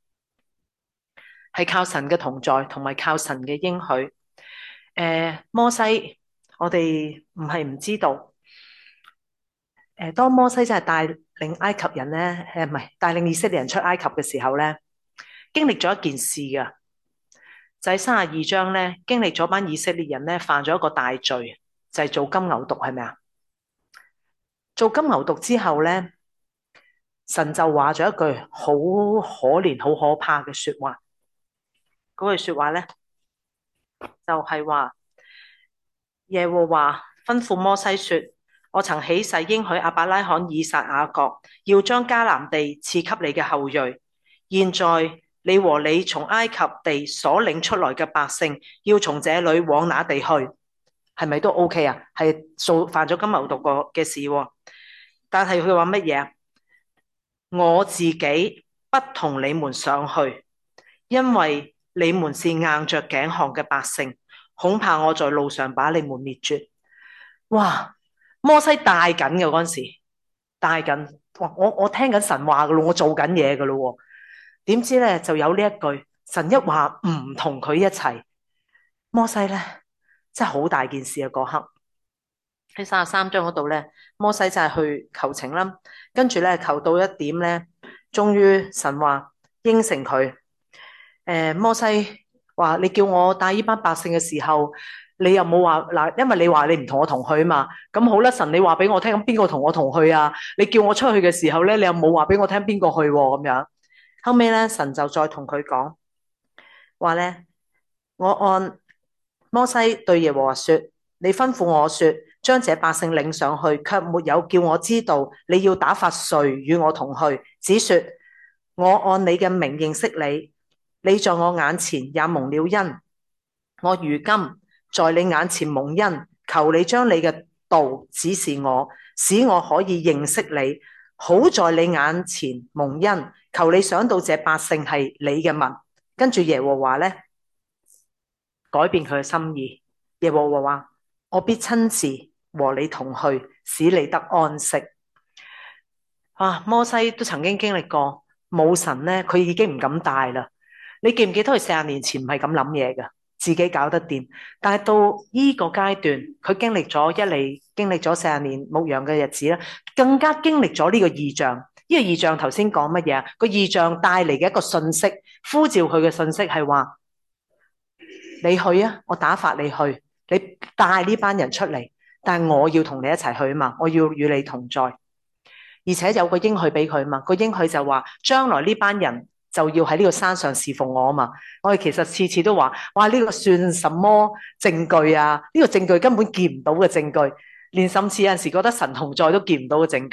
係靠神嘅同在，同埋靠神嘅應許。誒、呃，摩西，我哋唔係唔知道。誒、呃，當摩西真係帶領埃及人咧，誒唔係帶領以色列人出埃及嘅時候咧，經歷咗一件事噶，就喺三十二章咧，經歷咗班以色列人咧犯咗一個大罪，就係、是、做金牛犢，係咪啊？做金牛犢之後咧，神就話咗一句好可憐、好可怕嘅說話。嗰句說話咧，就係話耶和華吩咐摩西說：我曾起誓應許亞伯拉罕、以撒、雅各，要將迦南地賜給你嘅後裔。現在你和你從埃及地所領出來嘅百姓，要從這裏往那地去，係咪都 OK 啊？係做犯咗金牛犢個嘅事，但係佢話乜嘢啊？我自己不同你們上去，因為你們是硬着頸項嘅百姓，恐怕我在路上把你們滅絕。哇！摩西帶緊嘅嗰陣時，帶緊，哇！我我聽緊神話噶咯，我做緊嘢噶咯。點知咧就有呢一句，神一話唔同佢一齊，摩西咧真係好大件事啊！嗰刻。喺三十三章嗰度咧，摩西就係去求情啦，跟住咧求到一點咧，終於神話應承佢。誒、呃，摩西話：你叫我帶呢班百姓嘅時候，你又冇話嗱，因為你話你唔同我同去嘛。咁好啦，神你話俾我聽，咁邊個同我同去啊？你叫我出去嘅時候咧，你又冇話俾我聽邊個去咁樣。後尾咧，神就再同佢講話咧，我按摩西對耶和華說：你吩咐我說，將這百姓領上去，卻沒有叫我知道你要打發誰與我同去，只說我按你嘅名認識你，你在我眼前也蒙了恩，我如今在你眼前蒙恩，求你將你嘅道指示我，使我可以認識你，好在你眼前蒙恩，求你想到這百姓係你嘅民。跟住耶和華咧改變佢嘅心意，耶和華話：我必親自和你同去，使你得安息。啊，摩西都曾經經歷過冇神咧，佢已經唔敢帶啦。你記唔記得佢四十年前唔係咁諗嘢噶，自己搞得掂。但係到呢個階段，佢經歷咗一嚟，經歷咗四十年牧羊嘅日子啦，更加經歷咗呢個異象。呢個異象頭先講乜嘢啊？個異象帶嚟嘅一個信息，呼召佢嘅信息係話：你去啊，我打發你去，你帶呢班人出嚟，但係我要同你一齊去啊嘛，我要與你同在，而且有個應許俾佢啊嘛，個應許就話將來呢班人就要喺呢個山上侍奉我啊嘛。我哋其實次次都話：哇，呢個算什麼證據啊？呢個證據根本見唔到嘅證據，連甚至有陣時覺得神同在都見唔到嘅證據。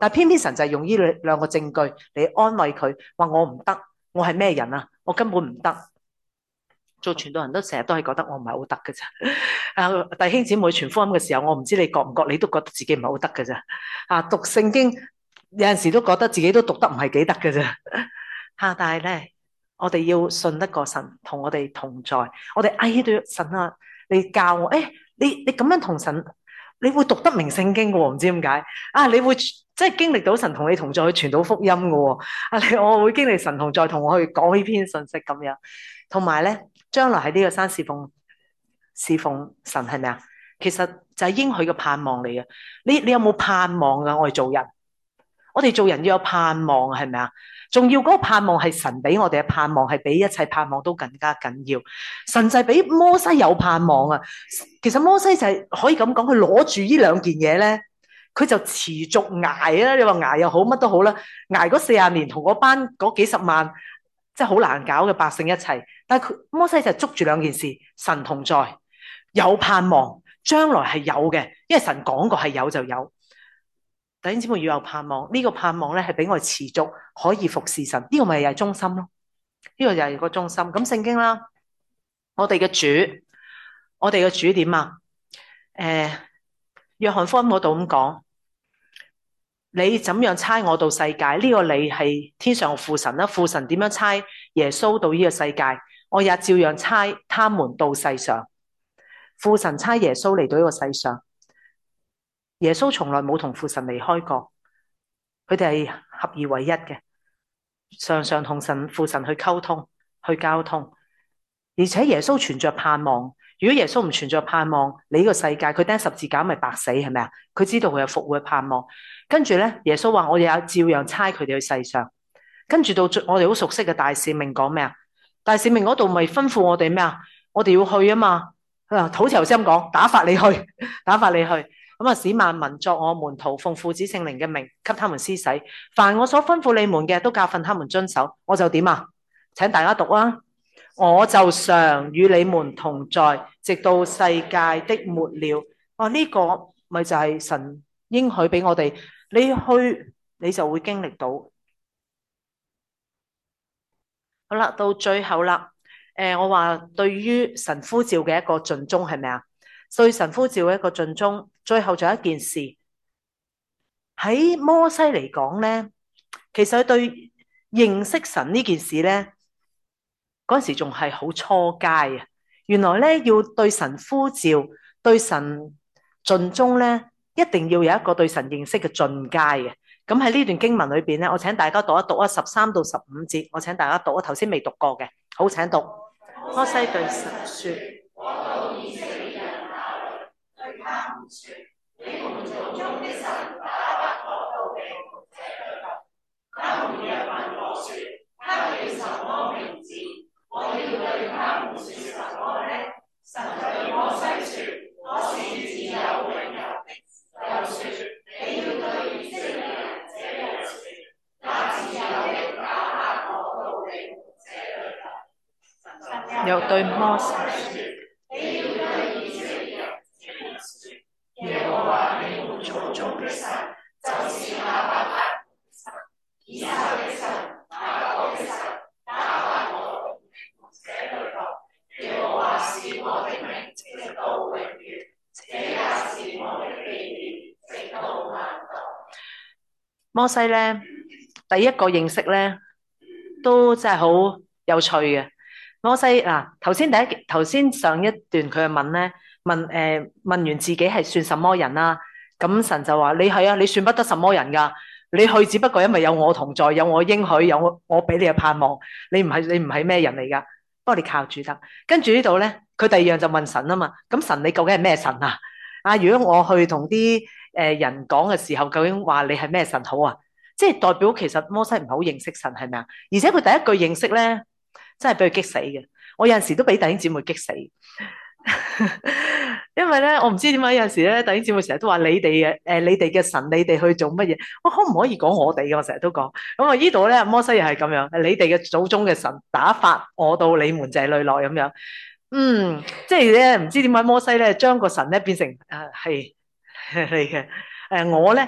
但係偏偏神就係用呢兩兩個證據嚟安慰佢，話我唔得，我係咩人啊？我根本唔得。做傳道人都成日都係覺得我唔係好得嘅咋。啊，弟兄姊妹傳福音嘅時候，我唔知你覺唔覺，你都覺得自己唔係好得嘅咋。啊，讀聖經有陣時都覺得自己都讀得唔係幾得嘅咋。吓，但係咧，我哋要信得過神同我哋同在，我哋嗌到神啊，你教我，誒，你你咁樣同神，你會讀得明聖經嘅喎，唔知點解啊？你會即係經歷到神同你同在，去傳到福音嘅喎。啊，你我會經歷神同在，同我去講呢篇信息咁樣，同埋咧。將來喺呢個山侍奉侍奉神係咪啊？其實就係應許嘅盼望嚟嘅。你你有冇盼望噶？我哋做人，我哋做人要有盼望，係咪啊？仲要嗰個盼望係神俾我哋嘅盼望，係比一切盼望都更加緊要。神就係俾摩西有盼望啊！其實摩西就係可以咁講，佢攞住呢兩件嘢咧，佢就持續捱啦。你話捱又好，乜都好啦，捱嗰四十年同嗰班嗰幾十萬。即係好難搞嘅百姓一齊，但係佢摩西就捉住兩件事，神同在，有盼望，將來係有嘅，因為神講過係有就有。弟兄姊妹要有盼望，呢個盼望咧係俾我哋持續可以服侍神，呢個咪又係中心咯，呢個又係個中心。咁聖經啦，我哋嘅主，我哋嘅主點啊？誒，約翰福音嗰度咁講。你怎樣差我到世界？呢、這個你係天上父神啦，父神點樣差耶穌到呢個世界？我也照樣差他們到世上。父神差耶穌嚟到呢個世上，耶穌從來冇同父神離開過，佢哋係合二為一嘅，常常同神父神去溝通、去交通，而且耶穌存着盼望。如果耶穌唔存在盼望，你呢個世界佢釘十字架咪白死係咪啊？佢知道佢有復活嘅盼望。跟住咧，耶穌話我哋有照樣差佢哋去世上。跟住到我哋好熟悉嘅大使命講咩啊？大使命嗰度咪吩咐我哋咩啊？我哋要去啊嘛。啊，好似頭先咁講，打發你去，打發你去。咁啊，使萬民作我門徒，奉父子聖靈嘅名，給他們施洗。凡我所吩咐你們嘅，都教訓他們遵守。我就點啊？請大家讀啊！我就常與你們同在，直到世界的末了。啊，呢個咪就係神應許俾我哋，你去你就會經歷到。好啦，到最後啦，誒，我話對於神呼召嘅一個盡忠係咪啊？對神呼召嘅一個盡忠，最後仲有一件事喺摩西嚟講咧，其實佢對認識神呢件事咧。嗰陣時仲係好初階啊！原來咧要對神呼召、對神盡忠咧，一定要有一個對神認識嘅進階嘅。咁喺呢段經文裏邊咧，我請大家讀一讀啊，十三到十五節，我請大家讀啊，頭先未讀過嘅，好，請讀。摩西對神說：我到以色列人那裏，對他們說：你們祖宗的神打發我到你們這裏來。他們若問我說：他叫什麼名字？我要對他們說什麼呢？神對摩西說：我是自有永有的。又說：你要對以色列人這樣說：那自有的打發我到你們這裏來。又對摩西說：你要對以色列人這樣說：耶和華你們祖宗的神，就是亞伯拉罕的神、以撒的神、雅各的神，打發我。耶和華是我的名，直到永遠，這也是我的紀念，直到萬代。摩西咧，第一個認識咧，都真係好有趣嘅。摩西嗱，頭先第一頭先上一段佢嘅問咧，問誒、呃、問完自己係算什麼人啦？咁神就話：你係啊，你算不得什麼人噶。你去只不過因為有我同在，有我應許，有我我俾你嘅盼望。你唔係你唔係咩人嚟噶？不過你靠住得。跟住呢度咧，佢第二樣就問神啊嘛。咁神你究竟係咩神啊？啊，如果我去同啲誒人講嘅時候，究竟話你係咩神好啊？即係代表其實摩西唔係好認識神係咪啊？而且佢第一句認識咧，真係俾佢激死嘅。我有陣時都俾弟兄姊妹激死。因為咧，我唔知點解有陣時咧，弟兄姊妹成日都話你哋嘅，誒，你哋嘅神，你哋去做乜嘢？我可唔可以講我哋嘅？我成日都講。咁啊，呢度咧，摩西又係咁樣，你哋嘅祖宗嘅神打發我到你們這裏來咁樣。嗯，即係咧，唔知點解摩西咧將個神咧變成誒係你嘅，誒我咧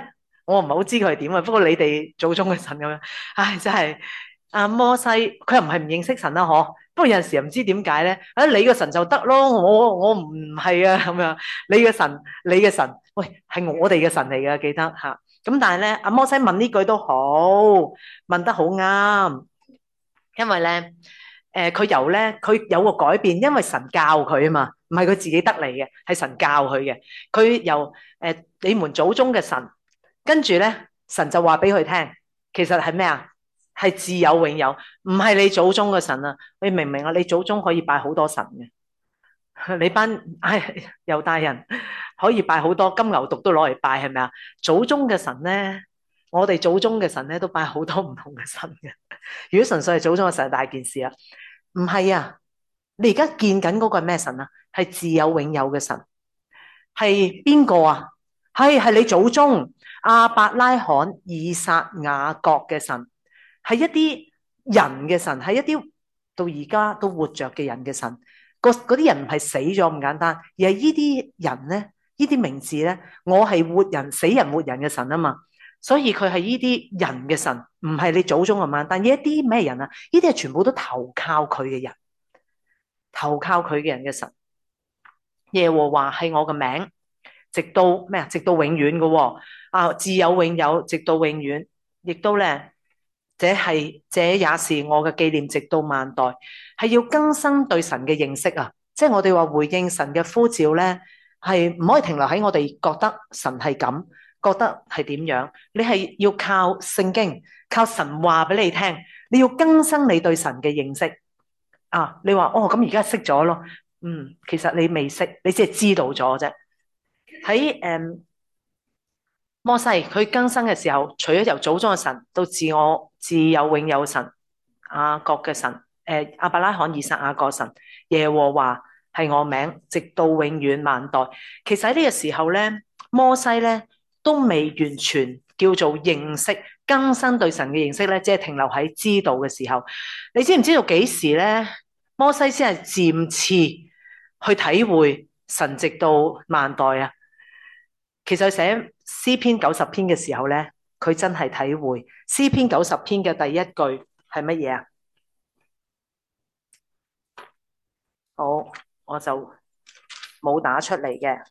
我唔係好知佢係點啊。不過你哋祖宗嘅神咁樣，唉，真係阿摩西，佢又唔係唔認識神啦，嗬。不過有陣時又唔知點解咧，啊，你嘅神就得咯，我我唔係啊咁樣。你嘅神，你嘅神，喂，係我哋嘅神嚟嘅，記得吓。咁但係咧，阿摩西問呢句都好，問得好啱，因為咧。誒，佢由咧，佢有個改變，因為神教佢啊嘛，唔係佢自己得嚟嘅，係神教佢嘅。佢由誒、呃、你們祖宗嘅神，跟住咧，神就話俾佢聽，其實係咩啊？係自有永有，唔係你祖宗嘅神啊！你明唔明啊？你祖宗可以拜好多神嘅，你班唉猶大人可以拜好多金牛犢都攞嚟拜，係咪啊？祖宗嘅神咧，我哋祖宗嘅神咧都拜好多唔同嘅神嘅。如果純粹係祖宗嘅神，係大件事啊！唔係啊！你而家見緊嗰個係咩神啊？係自有永有嘅神，係邊個啊？係係你祖宗亞伯拉罕、以撒、雅各嘅神，係一啲人嘅神，係一啲到而家都活着嘅人嘅神。嗰啲人唔係死咗咁簡單，而係呢啲人咧，呢啲名字咧，我係活人、死人、活人嘅神啊嘛。所以佢係呢啲人嘅神，唔係你祖宗咁簡單。但係一啲咩人啊？呢啲係全部都投靠佢嘅人，投靠佢嘅人嘅神。耶和華係我嘅名，直到咩啊？直到永遠嘅喎。啊，自有永有，直到永遠，亦都咧，這係這也是我嘅紀念，直到萬代。係要更新對神嘅認識啊！即係我哋話回應神嘅呼召咧，係唔可以停留喺我哋覺得神係咁，覺得係點樣？你係要靠聖經，靠神話俾你聽，你要更新你對神嘅認識啊！你話哦，咁而家識咗咯，嗯，其實你未識，你只係知道咗啫。喺誒、嗯、摩西佢更新嘅時候，除咗由祖宗嘅神到自我自有永有神雅各嘅神，誒亞伯拉罕、以撒、雅各神，耶和華係我名，直到永遠萬代。其實喺呢個時候咧，摩西咧都未完全叫做認識更新對神嘅認識咧，即係停留喺知道嘅時候。你知唔知道幾時咧？摩西先係漸次去體會神直到萬代啊！其實寫詩篇九十篇嘅時候咧，佢真係體會詩篇九十篇嘅第一句係乜嘢啊？好，我就冇打出嚟嘅。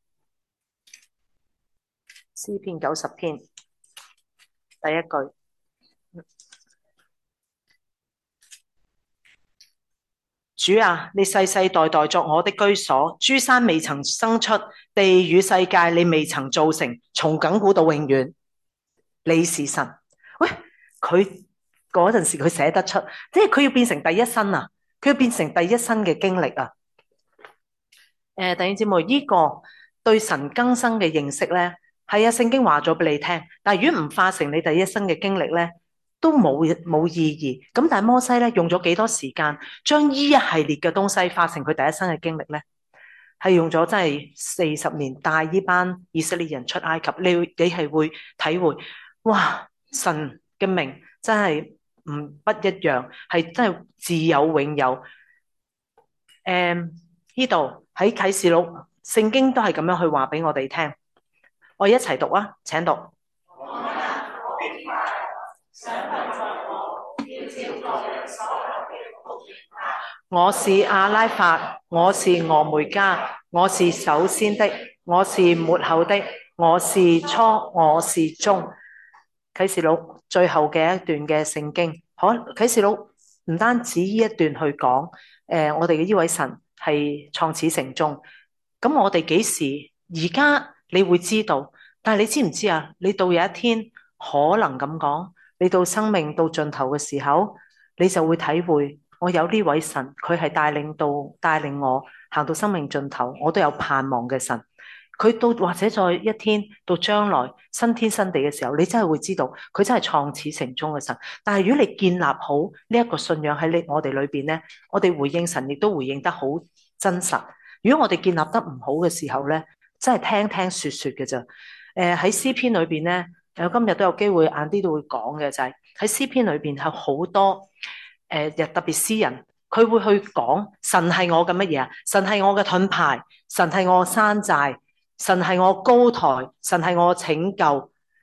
詩篇九十篇第一句，主啊，你世世代代作我的居所，諸山未曾生出，地與世界你未曾造成，從亙古到永遠，你是神。喂，佢嗰陣時佢寫得出，即係佢要變成第一身啊，佢要變成第一身嘅經歷啊。誒，弟兄姊妹，呢個對神更新嘅認識咧，係啊，聖經話咗俾你聽，但係如果唔化成你第一身嘅經歷咧，都冇冇意義。咁但係摩西咧用咗幾多時間，將呢一系列嘅東西化成佢第一身嘅經歷咧，係用咗真係四十年帶呢班以色列人出埃及。你你係會體會，哇！神嘅名真係唔不一樣，係真係自有永有。誒，呢度喺啟示錄，聖經都係咁樣去話俾我哋聽。我哋一齊讀啊，請讀。我是阿拉法，我是俄梅加，我是首先的，我是末後的，我是初，我是終。啟示錄最後嘅一段嘅聖經，可啟示錄唔單止呢一段去講，誒、呃，我哋嘅呢位神係創始成終。咁我哋幾時而家你會知道？但係你知唔知啊？你到有一天可能咁講，你到生命到盡頭嘅時候，你就會體會。我有呢位神，佢係帶領到帶領我行到生命盡頭，我都有盼望嘅神。佢到或者在一天到將來新天新地嘅時候，你真係會知道佢真係創始成終嘅神。但係如果你建立好呢一個信仰喺你我哋裏邊咧，我哋回應神亦都回應得好真實。如果我哋建立得唔好嘅時候咧，真係聽聽說說嘅咋。誒、呃、喺詩篇裏邊咧，我今日都有機會晏啲都會講嘅就係、是、喺詩篇裏邊係好多。誒，特別詩人，佢會去講神係我嘅乜嘢啊？神係我嘅盾牌，神係我山寨，神係我高台，神係我拯救，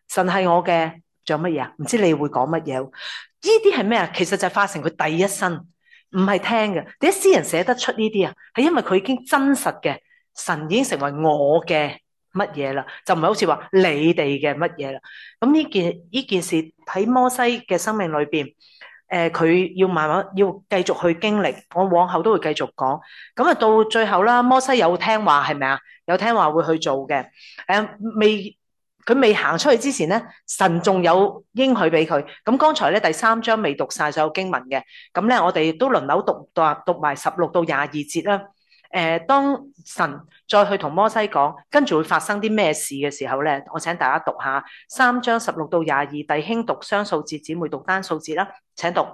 神係我嘅，仲有乜嘢啊？唔知你會講乜嘢？呢啲係咩啊？其實就係化成佢第一身，唔係聽嘅。點解詩人寫得出呢啲啊？係因為佢已經真實嘅，神已經成為我嘅乜嘢啦，就唔係好似話你哋嘅乜嘢啦。咁呢件呢件事喺摩西嘅生命裏邊。誒佢、呃、要慢慢要繼續去經歷，我往後都會繼續講。咁啊，到最後啦，摩西有聽話係咪啊？有聽話會去做嘅。誒、呃、未佢未行出去之前咧，神仲有應許俾佢。咁剛才咧第三章未讀晒所有經文嘅，咁咧我哋都輪流讀讀讀埋十六到廿二節啦。誒、呃，當神再去同摩西講，跟住會發生啲咩事嘅時候咧，我請大家讀下三章十六到廿二，弟兄讀雙數節，姊妹讀單數節啦。請讀。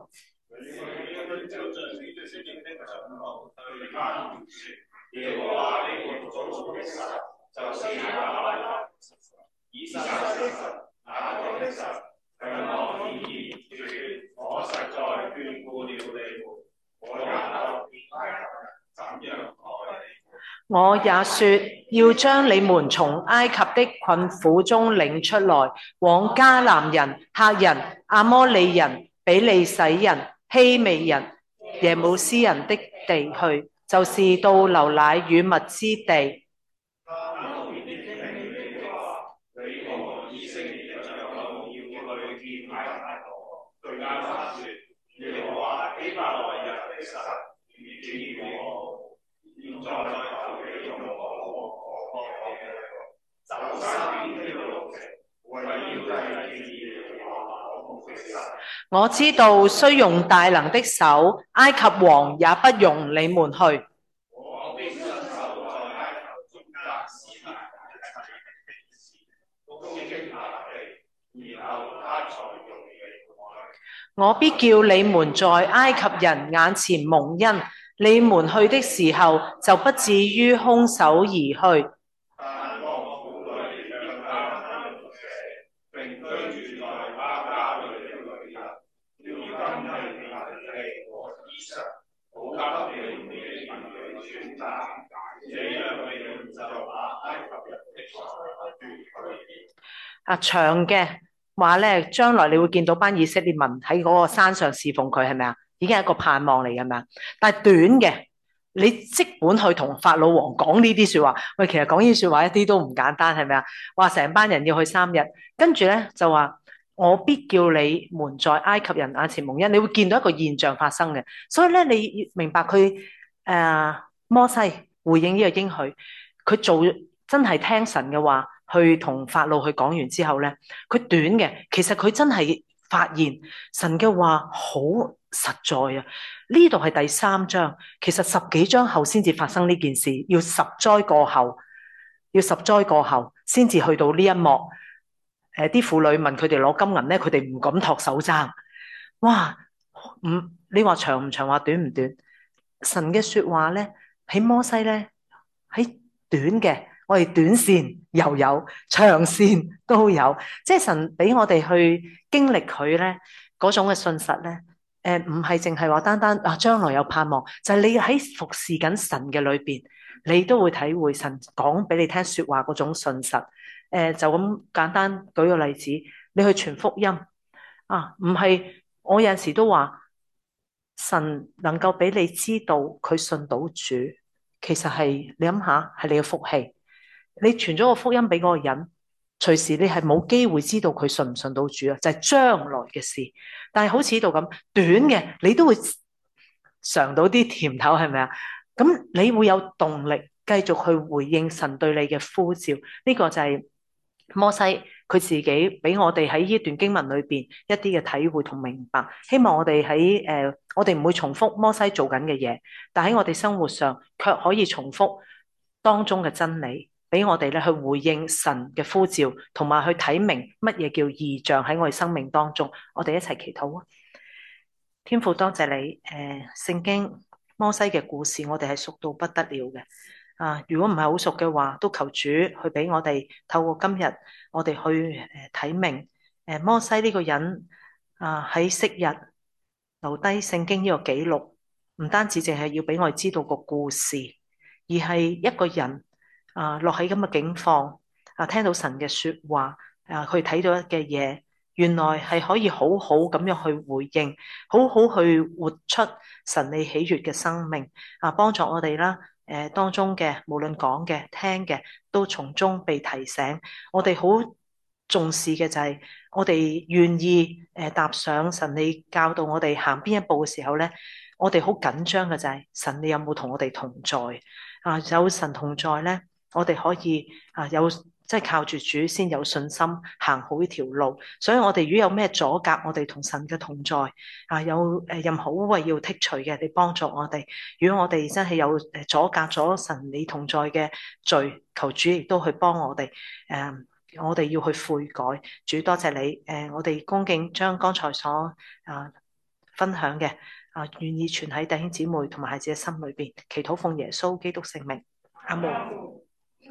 我也說要將你們從埃及的困苦中領出來，往迦南人、赫人、阿摩利人、比利洗人、希未人、耶姆斯人的地去，就是到流奶與蜜之地。我知道雖用大能的手，埃及王也不容你們去。我必叫你們在埃及人眼前蒙恩，你們去的時候就不至於空手而去。啊，長嘅話咧，將來你會見到班以色列民喺嗰個山上侍奉佢，係咪啊？已經係一個盼望嚟，係咪啊？但係短嘅，你即管去同法老王講呢啲說話，喂，其實講呢啲說話一啲都唔簡單，係咪啊？話成班人要去三日，跟住咧就話我必叫你們在埃及人眼前蒙恩，你會見到一個現象發生嘅。所以咧，你要明白佢誒、呃、摩西回應呢個應許，佢做真係聽神嘅話。去同法老去講完之後咧，佢短嘅，其實佢真係發現神嘅話好實在啊！呢度係第三章，其實十幾章後先至發生呢件事，要十災過後，要十災過後先至去到呢一幕。誒、呃，啲婦女問佢哋攞金銀咧，佢哋唔敢托手踭。哇，唔，你話長唔長，話短唔短？神嘅說話咧，喺摩西咧，喺短嘅。我哋短線又有，長線都有，即係神俾我哋去經歷佢咧嗰種嘅信實咧，誒唔係淨係話單單啊將來有盼望，就係、是、你喺服侍緊神嘅裏邊，你都會體會神講俾你聽說話嗰種信實。誒、呃、就咁簡單舉個例子，你去傳福音啊，唔係我有陣時都話神能夠俾你知道佢信到主，其實係你諗下係你嘅福氣。你傳咗個福音俾嗰個人，隨時你係冇機會知道佢信唔信到主啊，就係將來嘅事。但係好似呢度咁短嘅，你都會嘗到啲甜頭，係咪啊？咁你會有動力繼續去回應神對你嘅呼召。呢個就係摩西佢自己俾我哋喺呢段經文裏邊一啲嘅體會同明白。希望我哋喺誒，我哋唔會重複摩西做緊嘅嘢，但喺我哋生活上卻可以重複當中嘅真理。俾我哋咧去回應神嘅呼召，同埋去睇明乜嘢叫異象喺我哋生命當中。我哋一齊祈禱啊！天父多謝你，誒、呃，聖經摩西嘅故事，我哋係熟到不得了嘅啊！如果唔係好熟嘅話，都求主去俾我哋透過今日，我哋去誒睇明誒、呃、摩西呢個人啊喺昔日留低聖經呢個記錄，唔單止淨係要俾我哋知道個故事，而係一個人。啊，落喺咁嘅境況，啊，聽到神嘅說話， 啊，佢睇到嘅嘢，原來係可以好好咁樣去回應，好好去活出神你喜悅嘅生命啊，幫助我哋啦。誒，當中嘅無論講嘅、聽嘅，都從中被提醒。我哋好重視嘅就係我哋願意誒踏上神你教導我哋行邊一步嘅時候咧，我哋好緊張嘅就係神你有冇同我哋同在啊？有神同在咧，我哋可以啊有。即係靠住主先有信心行好呢條路，所以我哋如果有咩阻隔我哋同神嘅同在啊，有誒任何污穢要剔除嘅，你幫助我哋。如果我哋真係有誒阻隔咗神你同在嘅罪，求主亦都去幫我哋。誒、啊，我哋要去悔改。主多謝你。誒、啊，我哋恭敬將剛才所啊分享嘅啊，願意存喺弟兄姊妹同埋孩子嘅心裏邊，祈禱奉耶穌基督聖名。阿門。